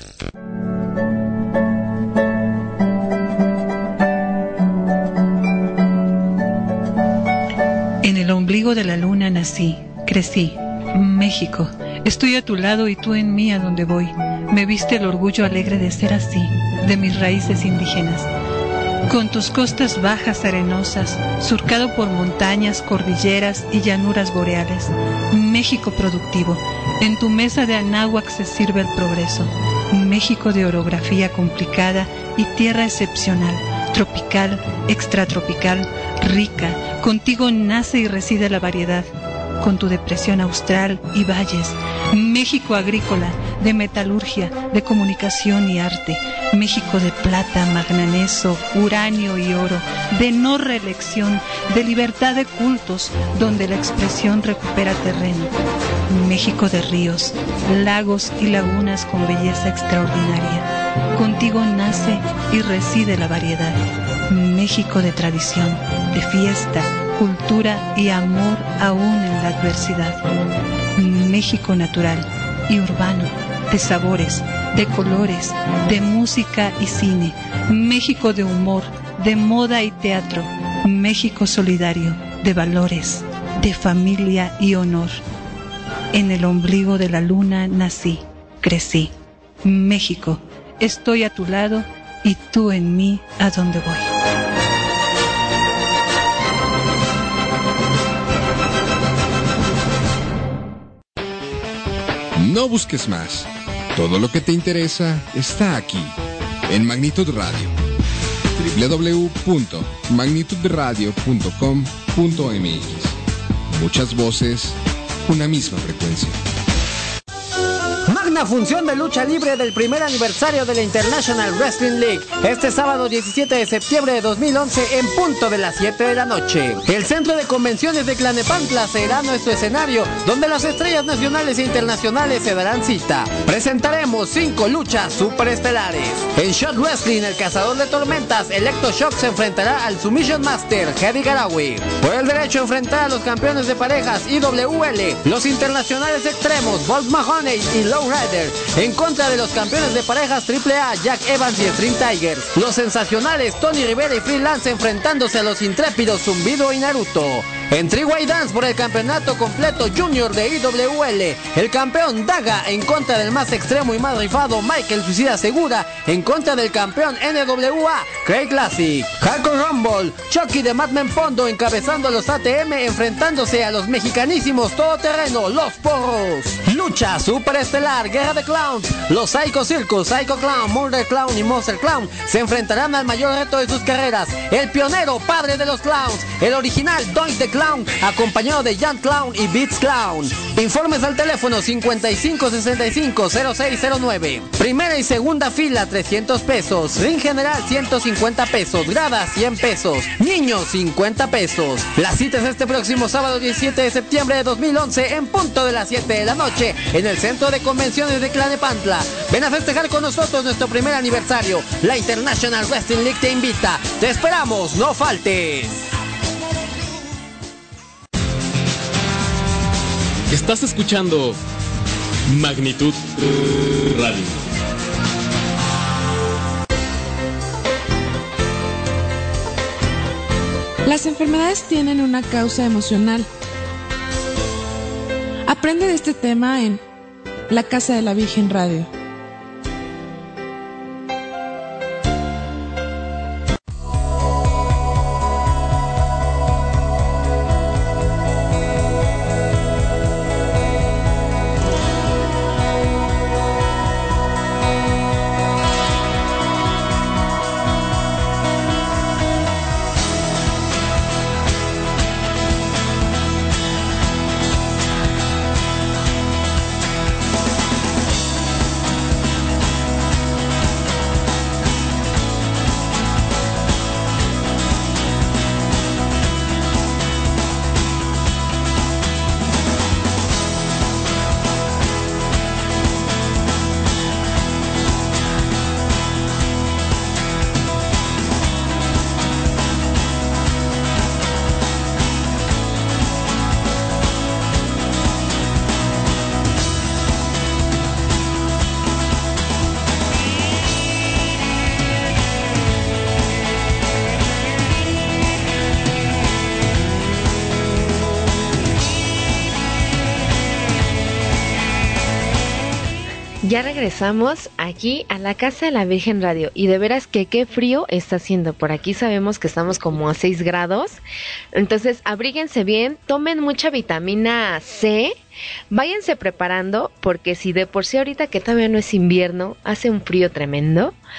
En el ombligo de la luna nací, crecí, México. Estoy a tu lado y tú en mí a donde voy. Me viste el orgullo alegre de ser así, de mis raíces indígenas. Con tus costas bajas arenosas, surcado por montañas, cordilleras y llanuras boreales. México productivo, en tu mesa de anáhuac se sirve el progreso. México de orografía complicada y tierra excepcional, tropical, extratropical, rica, contigo nace y reside la variedad, con tu depresión austral y valles, México agrícola, de metalurgia, de comunicación y arte, México de plata, manganeso, uranio y oro, de no reelección, de libertad de cultos, donde la expresión recupera terreno, México de ríos, lagos y lagunas con belleza extraordinaria, contigo nace y reside la variedad, México de tradición, de fiesta, cultura y amor aún en la adversidad, México natural y urbano, de sabores, de colores, de música y cine, México de humor, de moda y teatro, México solidario, de valores, de familia y honor. En el ombligo de la luna nací, crecí. México, estoy a tu lado y tú en mí a donde voy. No busques más. Todo lo que te interesa está aquí, en Magnitud Radio. doble u doble u doble u punto magnitud radio punto com punto m x. Muchas voces, una misma frecuencia. Magna función de lucha libre del primer aniversario de la International Wrestling League, este sábado diecisiete de septiembre de dos mil once en punto de las siete de la noche. El Centro de Convenciones de Tlalnepantla será nuestro escenario, donde las estrellas nacionales e internacionales se darán cita. Presentaremos cinco luchas superestelares. En Shock Wrestling, el cazador de tormentas, Electro Shock, se enfrentará al Submission Master, Heavy Garawi. Por el derecho a enfrentar a los campeones de parejas I W L, los internacionales extremos, Bolt Mahoney y Lowrider, en contra de los campeones de parejas triple A, Jack Evans y Stream Tigers. Los sensacionales Tony Rivera y Freelance enfrentándose a los intrépidos Zumbido y Naruto. En Three-Way Dance por el campeonato completo junior de I W L, el campeón Daga en contra del más extremo y más rifado Michael Suicida Segura, en contra del campeón N W A Craig Classic. Hardcore Rumble, Chucky de Madman Pondo encabezando a los A T M enfrentándose a los mexicanísimos todoterreno Los Porros. Lucha superestelar, Guerra de Clowns, los Psycho Circus, Psycho Clown, Murder Clown y Monster Clown se enfrentarán al mayor reto de sus carreras, el pionero padre de los clowns, el original Doink the Clown, acompañado de Jan Clown y Beats Clown. Informes al teléfono cincuenta y cinco sesenta y cinco cero seis cero nueve. Primera y segunda fila trescientos pesos, ring general ciento cincuenta pesos, grada cien pesos, niños cincuenta pesos. La cita es este próximo sábado diecisiete de septiembre de dos mil once en punto de las siete de la noche en el Centro de Convenciones de Tlalnepantla. Ven a festejar con nosotros nuestro primer aniversario. La International Wrestling League te invita. Te esperamos, no faltes. Estás escuchando Magnitud Radio. Las enfermedades tienen una causa emocional. Aprende de este tema en La Casa de la Virgen Radio. Ya regresamos aquí a la Casa de la Virgen Radio y de veras que qué frío está haciendo. Por aquí sabemos que estamos como a seis grados, entonces abríguense bien, tomen mucha vitamina C, váyanse preparando porque si de por sí ahorita que todavía no es invierno, hace un frío tremendo.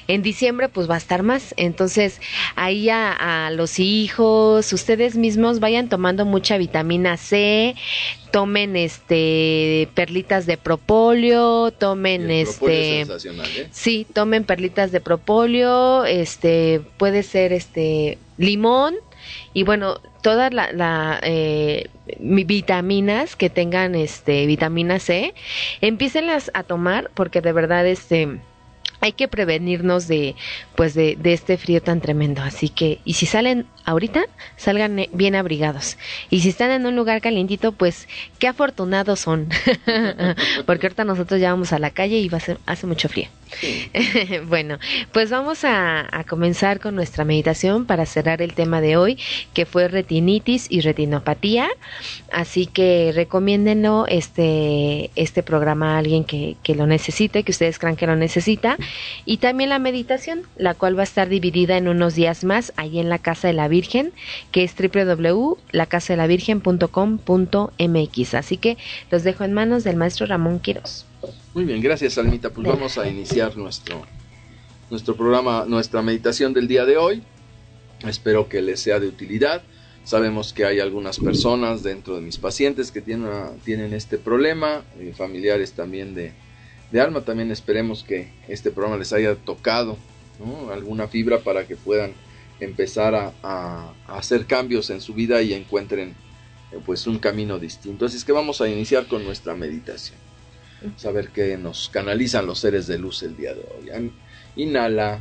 en diciembre pues va a estar más. Entonces ahí a, a los hijos, ustedes mismos vayan tomando mucha vitamina C, tomen este perlitas de propóleo, tomen el propóleo este es sensacional, ¿eh? Sí, tomen perlitas de propóleo, este puede ser este limón y bueno, todas las la, eh, vitaminas que tengan este vitamina C, empiécenlas a tomar porque de verdad este hay que prevenirnos de pues de, de este frío tan tremendo, así que y si salen ahorita, salgan bien abrigados, y si están en un lugar calientito, pues qué afortunados son porque ahorita nosotros ya vamos a la calle y va a ser, hace mucho frío. Sí. Bueno, pues vamos a, a comenzar con nuestra meditación para cerrar el tema de hoy, que fue retinitis y retinopatía, así que recomiéndenlo este, este programa a alguien que, que lo necesite, que ustedes crean que lo necesita, y también la meditación, la cual va a estar dividida en unos días más ahí en la Casa de la Virgen, que es doble u doble u doble u punto la casa de la virgen punto com punto m x, así que los dejo en manos del maestro Ramón Quirós. Muy bien, gracias Almita, pues vamos a iniciar nuestro, nuestro programa, nuestra meditación del día de hoy. Espero que les sea de utilidad. Sabemos que hay algunas personas dentro de mis pacientes que tienen, tienen este problema, eh, familiares también de, de alma. También esperemos que este programa les haya tocado, ¿no?, alguna fibra para que puedan empezar a, a, a hacer cambios en su vida y encuentren eh, pues un camino distinto. Así es que vamos a iniciar con nuestra meditación. Saber que nos canalizan los seres de luz el día de hoy. Inhala,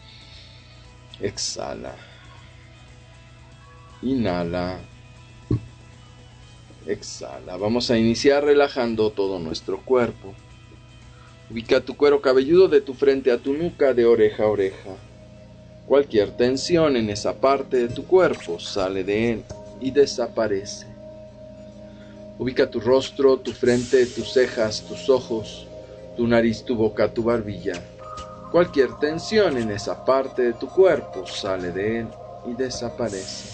exhala, inhala, exhala. Vamos a iniciar relajando todo nuestro cuerpo. Ubica tu cuero cabelludo de tu frente a tu nuca, de oreja a oreja. Cualquier tensión en esa parte de tu cuerpo sale de él y desaparece. Ubica tu rostro, tu frente, tus cejas, tus ojos, tu nariz, tu boca, tu barbilla. Cualquier tensión en esa parte de tu cuerpo sale de él y desaparece.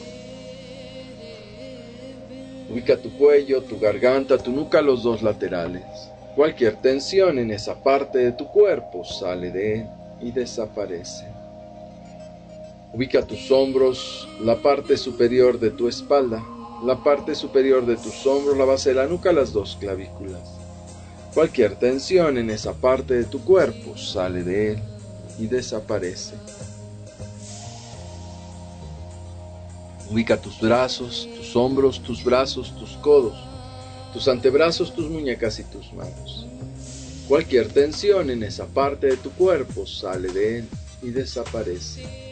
Ubica tu cuello, tu garganta, tu nuca, los dos laterales. Cualquier tensión en esa parte de tu cuerpo sale de él y desaparece. Ubica tus hombros, la parte superior de tu espalda, la parte superior de tus hombros, la base de la nuca, las dos clavículas. Cualquier tensión en esa parte de tu cuerpo sale de él y desaparece. Ubica tus brazos, tus hombros, tus brazos, tus codos, tus antebrazos, tus muñecas y tus manos. Cualquier tensión en esa parte de tu cuerpo sale de él y desaparece.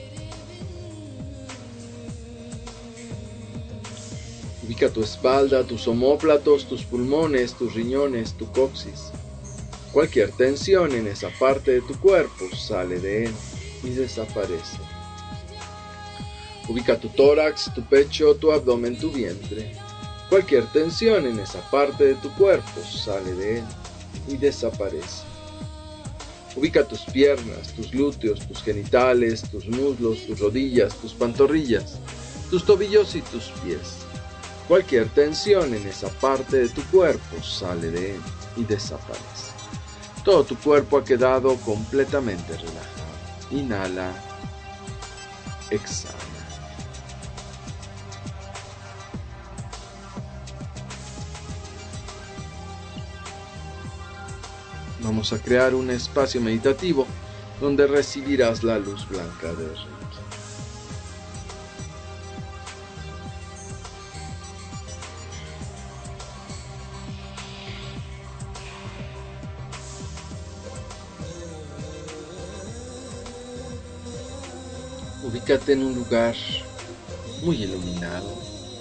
Ubica tu espalda, tus omóplatos, tus pulmones, tus riñones, tu coxis. Cualquier tensión en esa parte de tu cuerpo sale de él y desaparece. Ubica tu tórax, tu pecho, tu abdomen, tu vientre. Cualquier tensión en esa parte de tu cuerpo sale de él y desaparece. Ubica tus piernas, tus glúteos, tus genitales, tus muslos, tus rodillas, tus pantorrillas, tus tobillos y tus pies. Cualquier tensión en esa parte de tu cuerpo sale de él y desaparece. Todo tu cuerpo ha quedado completamente relajado. Inhala, exhala. Vamos a crear un espacio meditativo donde recibirás la luz blanca de Reiki. Ubícate en un lugar muy iluminado.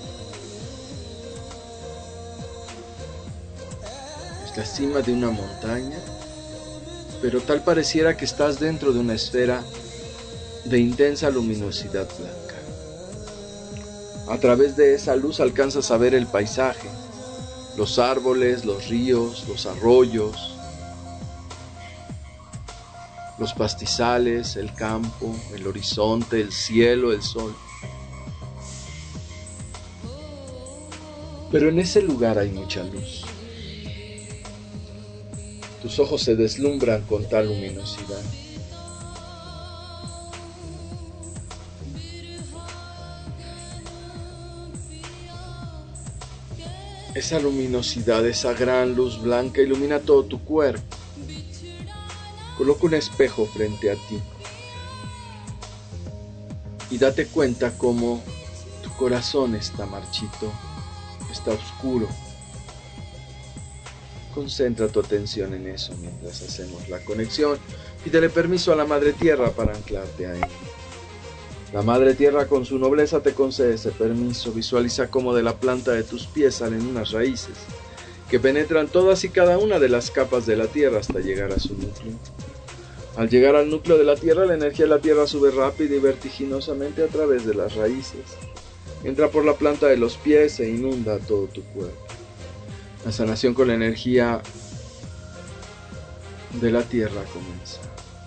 Es la cima de una montaña, pero tal pareciera que estás dentro de una esfera de intensa luminosidad blanca. A través de esa luz alcanzas a ver el paisaje, los árboles, los ríos, los arroyos, los pastizales, el campo, el horizonte, el cielo, el sol. Pero en ese lugar hay mucha luz. Tus ojos se deslumbran con tal luminosidad. Esa luminosidad, esa gran luz blanca ilumina todo tu cuerpo. Coloca un espejo frente a ti y date cuenta cómo tu corazón está marchito, está oscuro. Concentra tu atención en eso mientras hacemos la conexión. Pídele permiso a la Madre Tierra para anclarte a ella. La Madre Tierra con su nobleza te concede ese permiso. Visualiza cómo de la planta de tus pies salen unas raíces que penetran todas y cada una de las capas de la Tierra hasta llegar a su núcleo. Al llegar al núcleo de la Tierra, la energía de la Tierra sube rápida y vertiginosamente a través de las raíces. Entra por la planta de los pies e inunda todo tu cuerpo. La sanación con la energía de la Tierra comienza.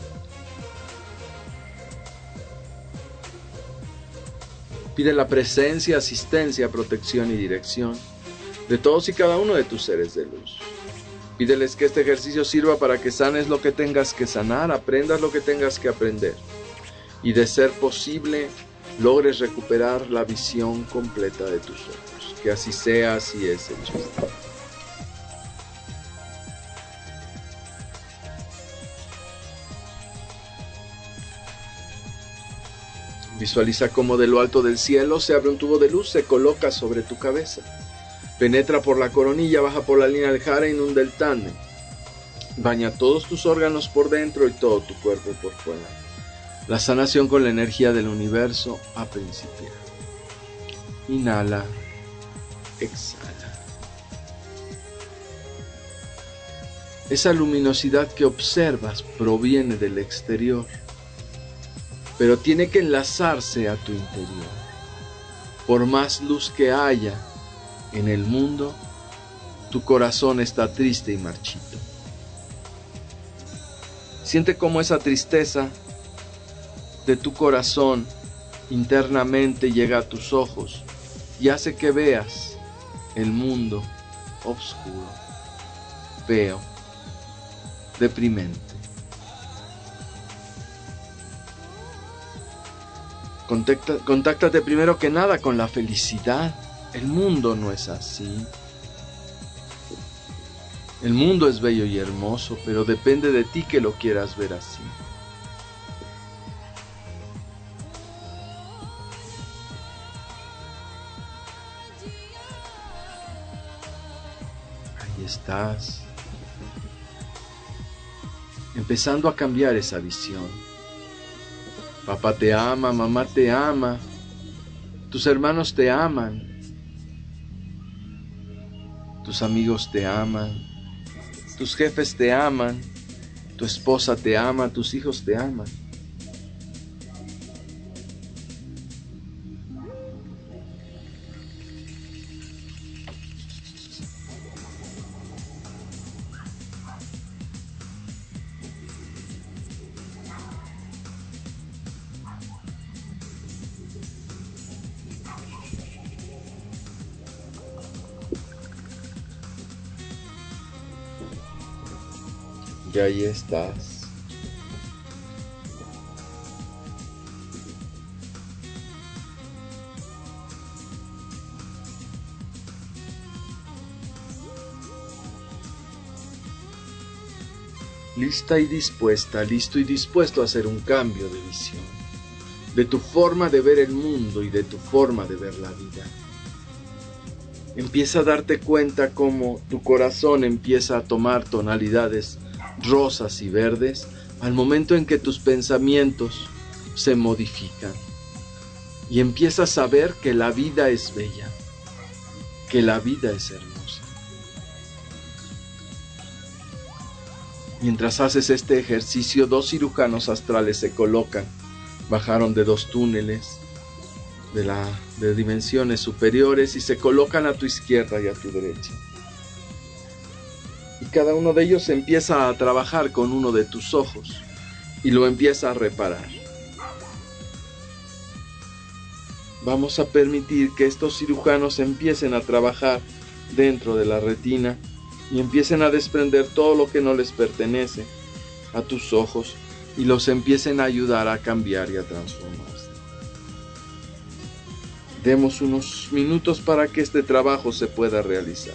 Pide la presencia, asistencia, protección y dirección de todos y cada uno de tus seres de luz. Pídeles que este ejercicio sirva para que sanes lo que tengas que sanar, aprendas lo que tengas que aprender y, de ser posible, logres recuperar la visión completa de tus ojos. Que así sea, así es hecho. Visualiza cómo de lo alto del cielo se abre un tubo de luz, se coloca sobre tu cabeza. Penetra por la coronilla, baja por la línea del jara e inunda el tándem. Baña todos tus órganos por dentro y todo tu cuerpo por fuera. La sanación con la energía del universo ha principiado. Inhala, exhala. Esa luminosidad que observas proviene del exterior, pero tiene que enlazarse a tu interior. Por más luz que haya en el mundo, tu corazón está triste y marchito. Siente cómo esa tristeza de tu corazón internamente llega a tus ojos y hace que veas el mundo oscuro, feo, deprimente. Contacta, contáctate primero que nada con la felicidad. El mundo no es así. El mundo es bello y hermoso, pero depende de ti que lo quieras ver así. Ahí estás, empezando a cambiar esa visión. Papá te ama, mamá te ama, tus hermanos te aman, tus amigos te aman, tus jefes te aman, tu esposa te ama, tus hijos te aman. Y ahí estás. Lista y dispuesta, listo y dispuesto a hacer un cambio de visión, de tu forma de ver el mundo y de tu forma de ver la vida. Empieza a darte cuenta cómo tu corazón empieza a tomar tonalidades rosas y verdes al momento en que tus pensamientos se modifican y empiezas a ver que la vida es bella, que la vida es hermosa. Mientras haces este ejercicio, dos cirujanos astrales se colocan, bajaron de dos túneles de, la, de dimensiones superiores y se colocan a tu izquierda y a tu derecha. Y cada uno de ellos empieza a trabajar con uno de tus ojos y lo empieza a reparar. Vamos a permitir que estos cirujanos empiecen a trabajar dentro de la retina y empiecen a desprender todo lo que no les pertenece a tus ojos y los empiecen a ayudar a cambiar y a transformarse. demos unos minutos para que este trabajo se pueda realizar.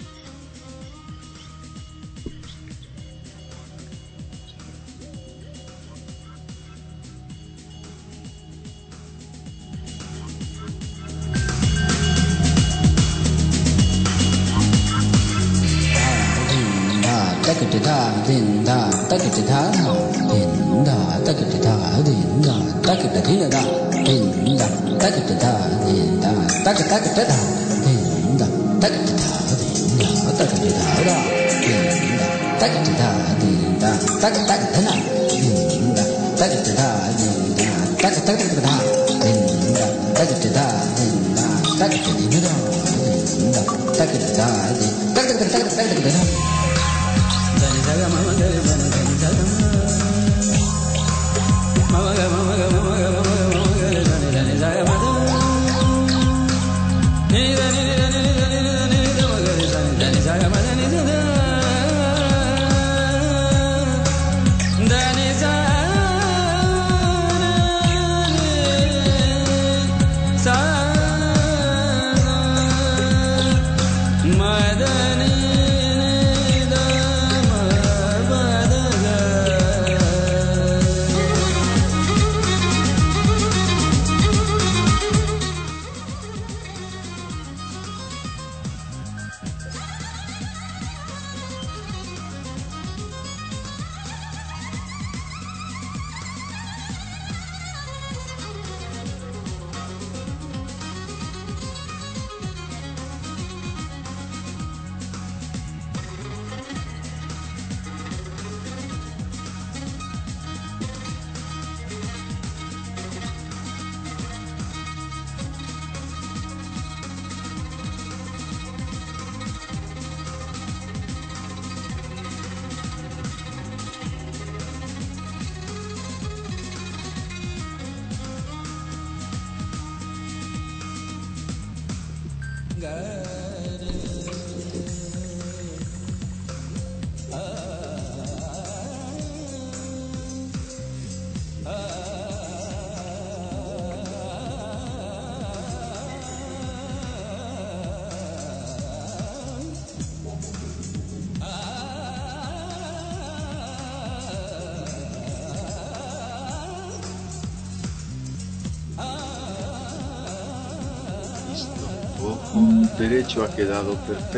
Derecho ha quedado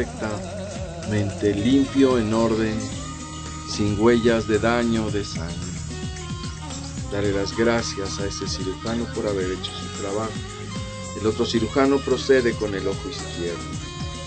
perfectamente limpio, en orden, sin huellas de daño o de sangre. Daré las gracias a ese cirujano por haber hecho su trabajo. El otro cirujano procede con el ojo izquierdo.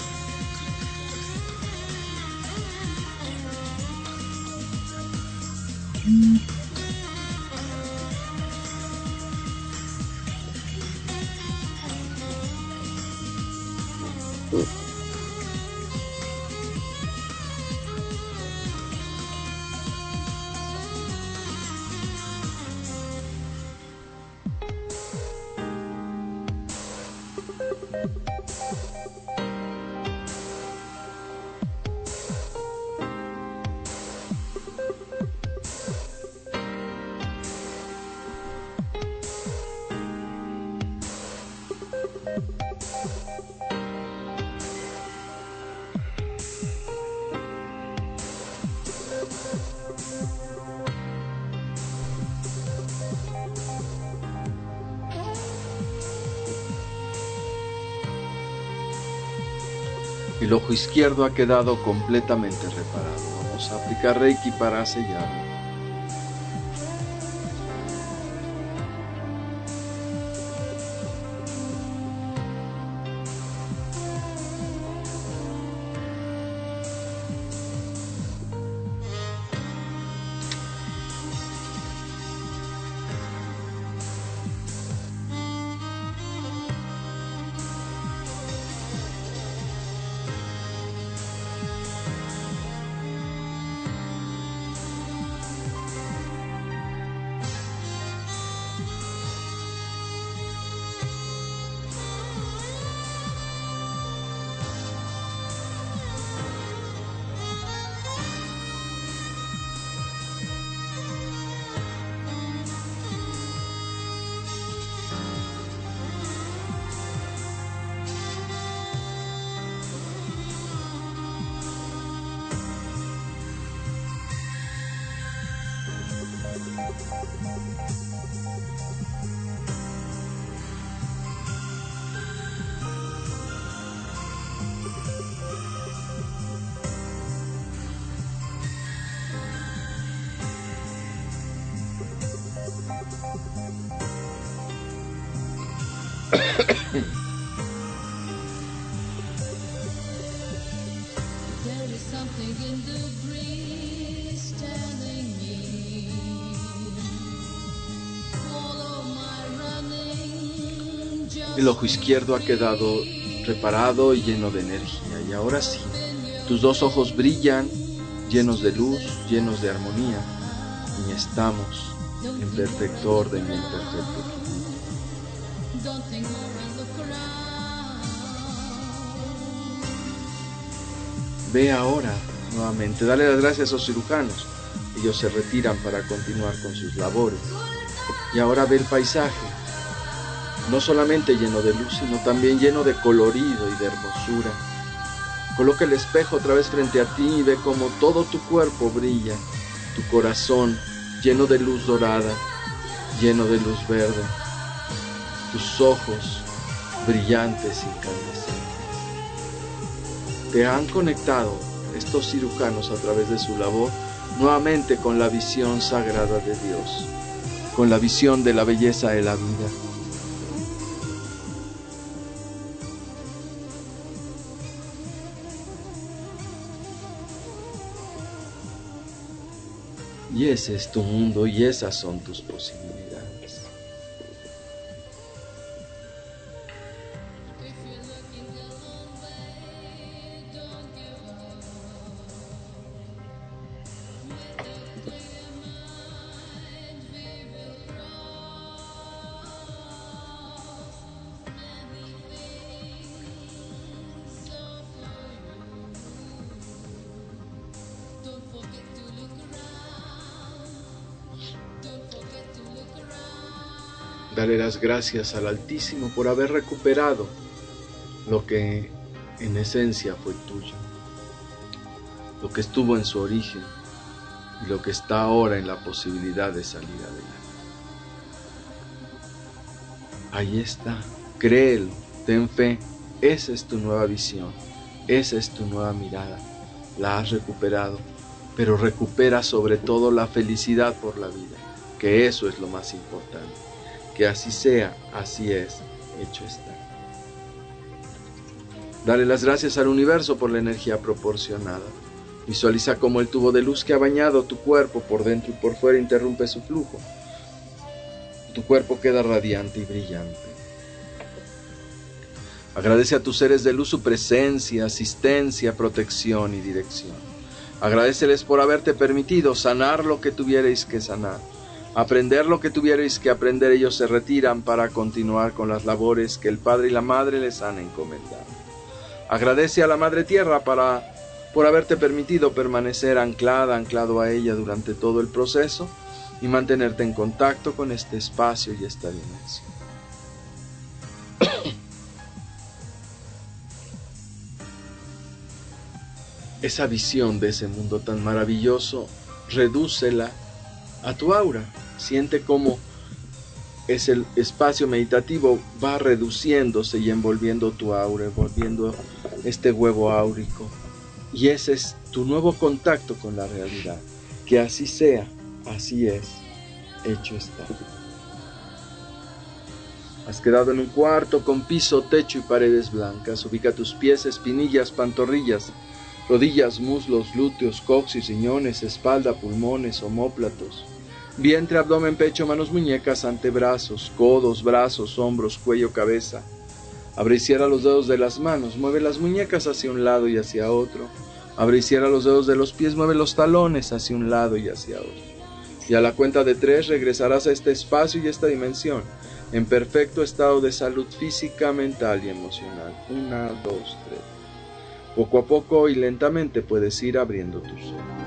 El ojo izquierdo ha quedado completamente reparado. Vamos a aplicar Reiki para sellarlo. El ojo izquierdo ha quedado reparado y lleno de energía. Y ahora sí, tus dos ojos brillan, llenos de luz, llenos de armonía. Y estamos en perfecto orden y en perfecto equilibrio. Ve ahora nuevamente, dale las gracias a esos cirujanos. Ellos se retiran para continuar con sus labores. Y ahora ve el paisaje, no solamente lleno de luz, sino también lleno de colorido y de hermosura. Coloca el espejo otra vez frente a ti y ve cómo todo tu cuerpo brilla, tu corazón lleno de luz dorada, lleno de luz verde, tus ojos brillantes y incandescentes. Te han conectado estos cirujanos a través de su labor nuevamente con la visión sagrada de Dios, con la visión de la belleza de la vida. Y ese es tu mundo y esas son tus posibilidades. Dale las gracias al Altísimo por haber recuperado lo que en esencia fue tuyo, lo que estuvo en su origen y lo que está ahora en la posibilidad de salir adelante. Ahí está, créelo, ten fe, esa es tu nueva visión, esa es tu nueva mirada, la has recuperado, pero recupera sobre todo la felicidad por la vida, que eso es lo más importante. Que así sea, así es, hecho está. Dale las gracias al universo por la energía proporcionada. Visualiza cómo el tubo de luz que ha bañado tu cuerpo por dentro y por fuera interrumpe su flujo. Tu cuerpo queda radiante y brillante. Agradece a tus seres de luz su presencia, asistencia, protección y dirección. Agradeceles por haberte permitido sanar lo que tuvierais que sanar. Aprender lo que tuvierais que aprender. Ellos se retiran para continuar con las labores que el Padre y la Madre les han encomendado. Agradece a la Madre Tierra para, por haberte permitido permanecer anclada, anclado a ella durante todo el proceso y mantenerte en contacto con este espacio y esta dimensión. Esa visión de ese mundo tan maravilloso, redúcela a tu aura. Siente cómo ese espacio meditativo va reduciéndose y envolviendo tu aura, envolviendo este huevo áurico. Y ese es tu nuevo contacto con la realidad. Que así sea, así es, hecho está. Has quedado en un cuarto con piso, techo y paredes blancas. Ubica tus pies, espinillas, pantorrillas, rodillas, muslos, glúteos, coxis, riñones, espalda, pulmones, omóplatos, vientre, abdomen, pecho, manos, muñecas, antebrazos, codos, brazos, hombros, cuello, cabeza. Abre y cierra los dedos de las manos, mueve las muñecas hacia un lado y hacia otro. Abre y cierra los dedos de los pies, mueve los talones hacia un lado y hacia otro. Y a la cuenta de tres regresarás a este espacio y esta dimensión, en perfecto estado de salud física, mental y emocional. Una, dos, tres. Poco a poco y lentamente puedes ir abriendo tus ojos.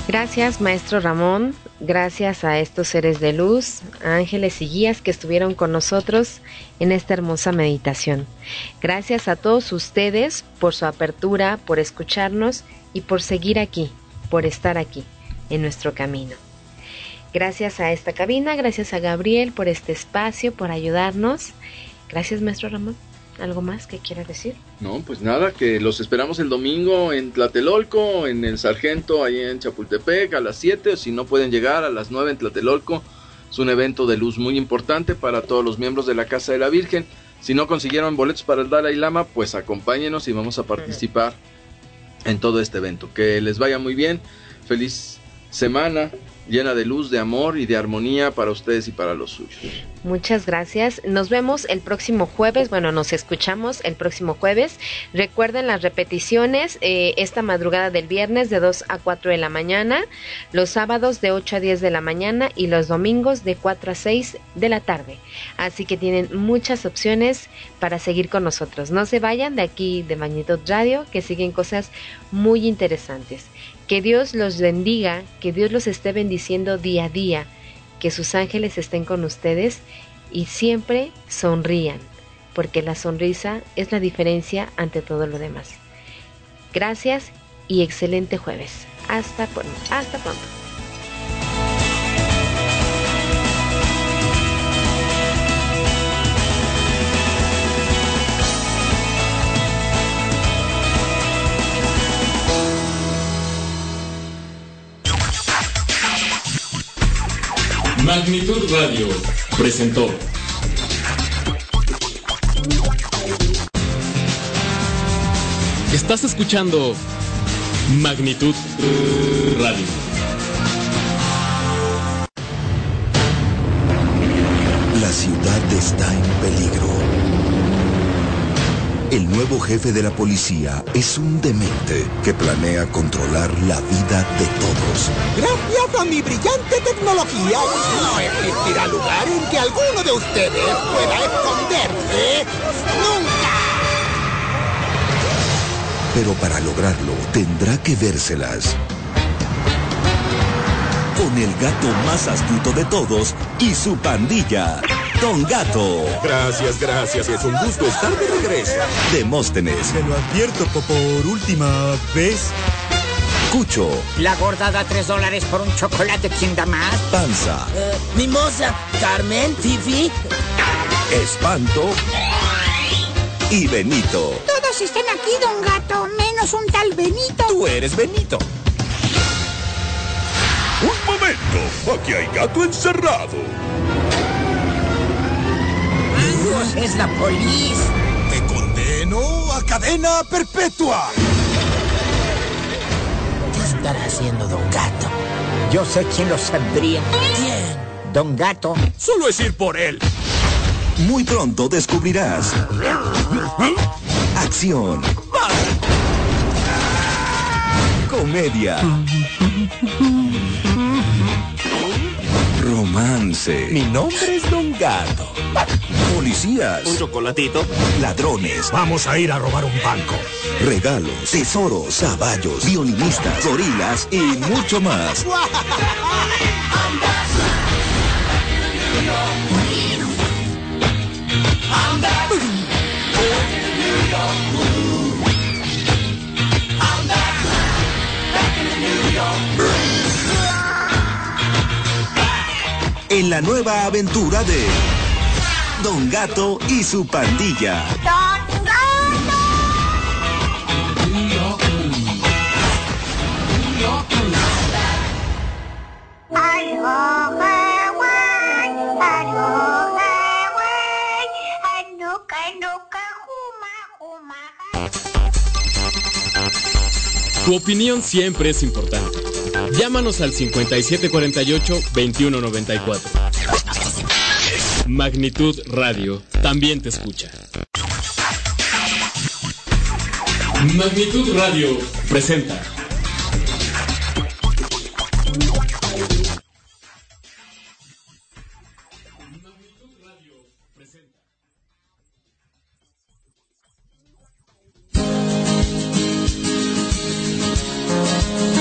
Gracias, maestro Ramón. Gracias a estos seres de luz, ángeles y guías que estuvieron con nosotros en esta hermosa meditación. Gracias a todos ustedes por su apertura, por escucharnos y por seguir aquí, por estar aquí en nuestro camino. Gracias a esta cabina, gracias a Gabriel por este espacio, por ayudarnos. Gracias, maestro Ramón. ¿Algo más que quiera decir? No, pues nada, que los esperamos el domingo en Tlatelolco, en el Sargento, ahí en Chapultepec, a las siete, o si no pueden llegar, a las nueve en Tlatelolco. Es un evento de luz muy importante para todos los miembros de la Casa de la Virgen. Si no consiguieron boletos para el Dalai Lama, pues acompáñenos y vamos a participar uh-huh. en todo este evento. Que les vaya muy bien, feliz semana, llena de luz, de amor y de armonía para ustedes y para los suyos. Muchas gracias. Nos vemos el próximo jueves. Bueno, nos escuchamos el próximo jueves. Recuerden las repeticiones eh, esta madrugada del viernes de dos a cuatro de la mañana, los sábados de ocho a diez de la mañana y los domingos de cuatro a seis de la tarde. Así que tienen muchas opciones para seguir con nosotros. No se vayan de aquí de Magnitud Radio, que siguen cosas muy interesantes. Que Dios los bendiga, que Dios los esté bendiciendo día a día, que sus ángeles estén con ustedes y siempre sonrían, porque la sonrisa es la diferencia ante todo lo demás. Gracias y excelente jueves. Hasta pronto. Hasta pronto. Magnitud Radio presentó Estás escuchando Magnitud Radio. La ciudad está en peligro. El nuevo jefe de la policía es un demente que planea controlar la vida de todos. Gracias a mi brillante tecnología, no existirá lugar en que alguno de ustedes pueda esconderse. ¡Nunca! Pero para lograrlo, tendrá que vérselas con el gato más astuto de todos y su pandilla, Don Gato. Gracias, gracias, es un gusto estar de regreso. Demóstenes. Se lo advierto por última vez. Cucho. La gorda da tres dólares por un chocolate, ¿quién da más? Panza. Uh, Mimosa, Carmen, Fifi. Espanto. Y Benito. Todos están aquí, Don Gato, menos un tal Benito. Tú eres Benito. ¡Un momento! ¡Aquí hay gato encerrado! ¡Angos es la policía! ¡Te condeno a cadena perpetua! ¿Qué estará haciendo Don Gato? Yo sé quién lo saldría. ¿Quién? Don Gato. Solo es ir por él. Muy pronto descubrirás. Acción. Comedia. Romance. Mi nombre es Don Gato. Policías. Un chocolatito. Ladrones. Vamos a ir a robar un banco. Regalos, tesoros, caballos, violinistas, gorilas y mucho más. En la nueva aventura de Don Gato y su pandilla. ¡Don Gato! Tu opinión siempre es importante. Llámanos al cincuenta y siete cuarenta y ocho, veintiuno noventa y cuatro. Magnitud Radio también te escucha. Magnitud Radio presenta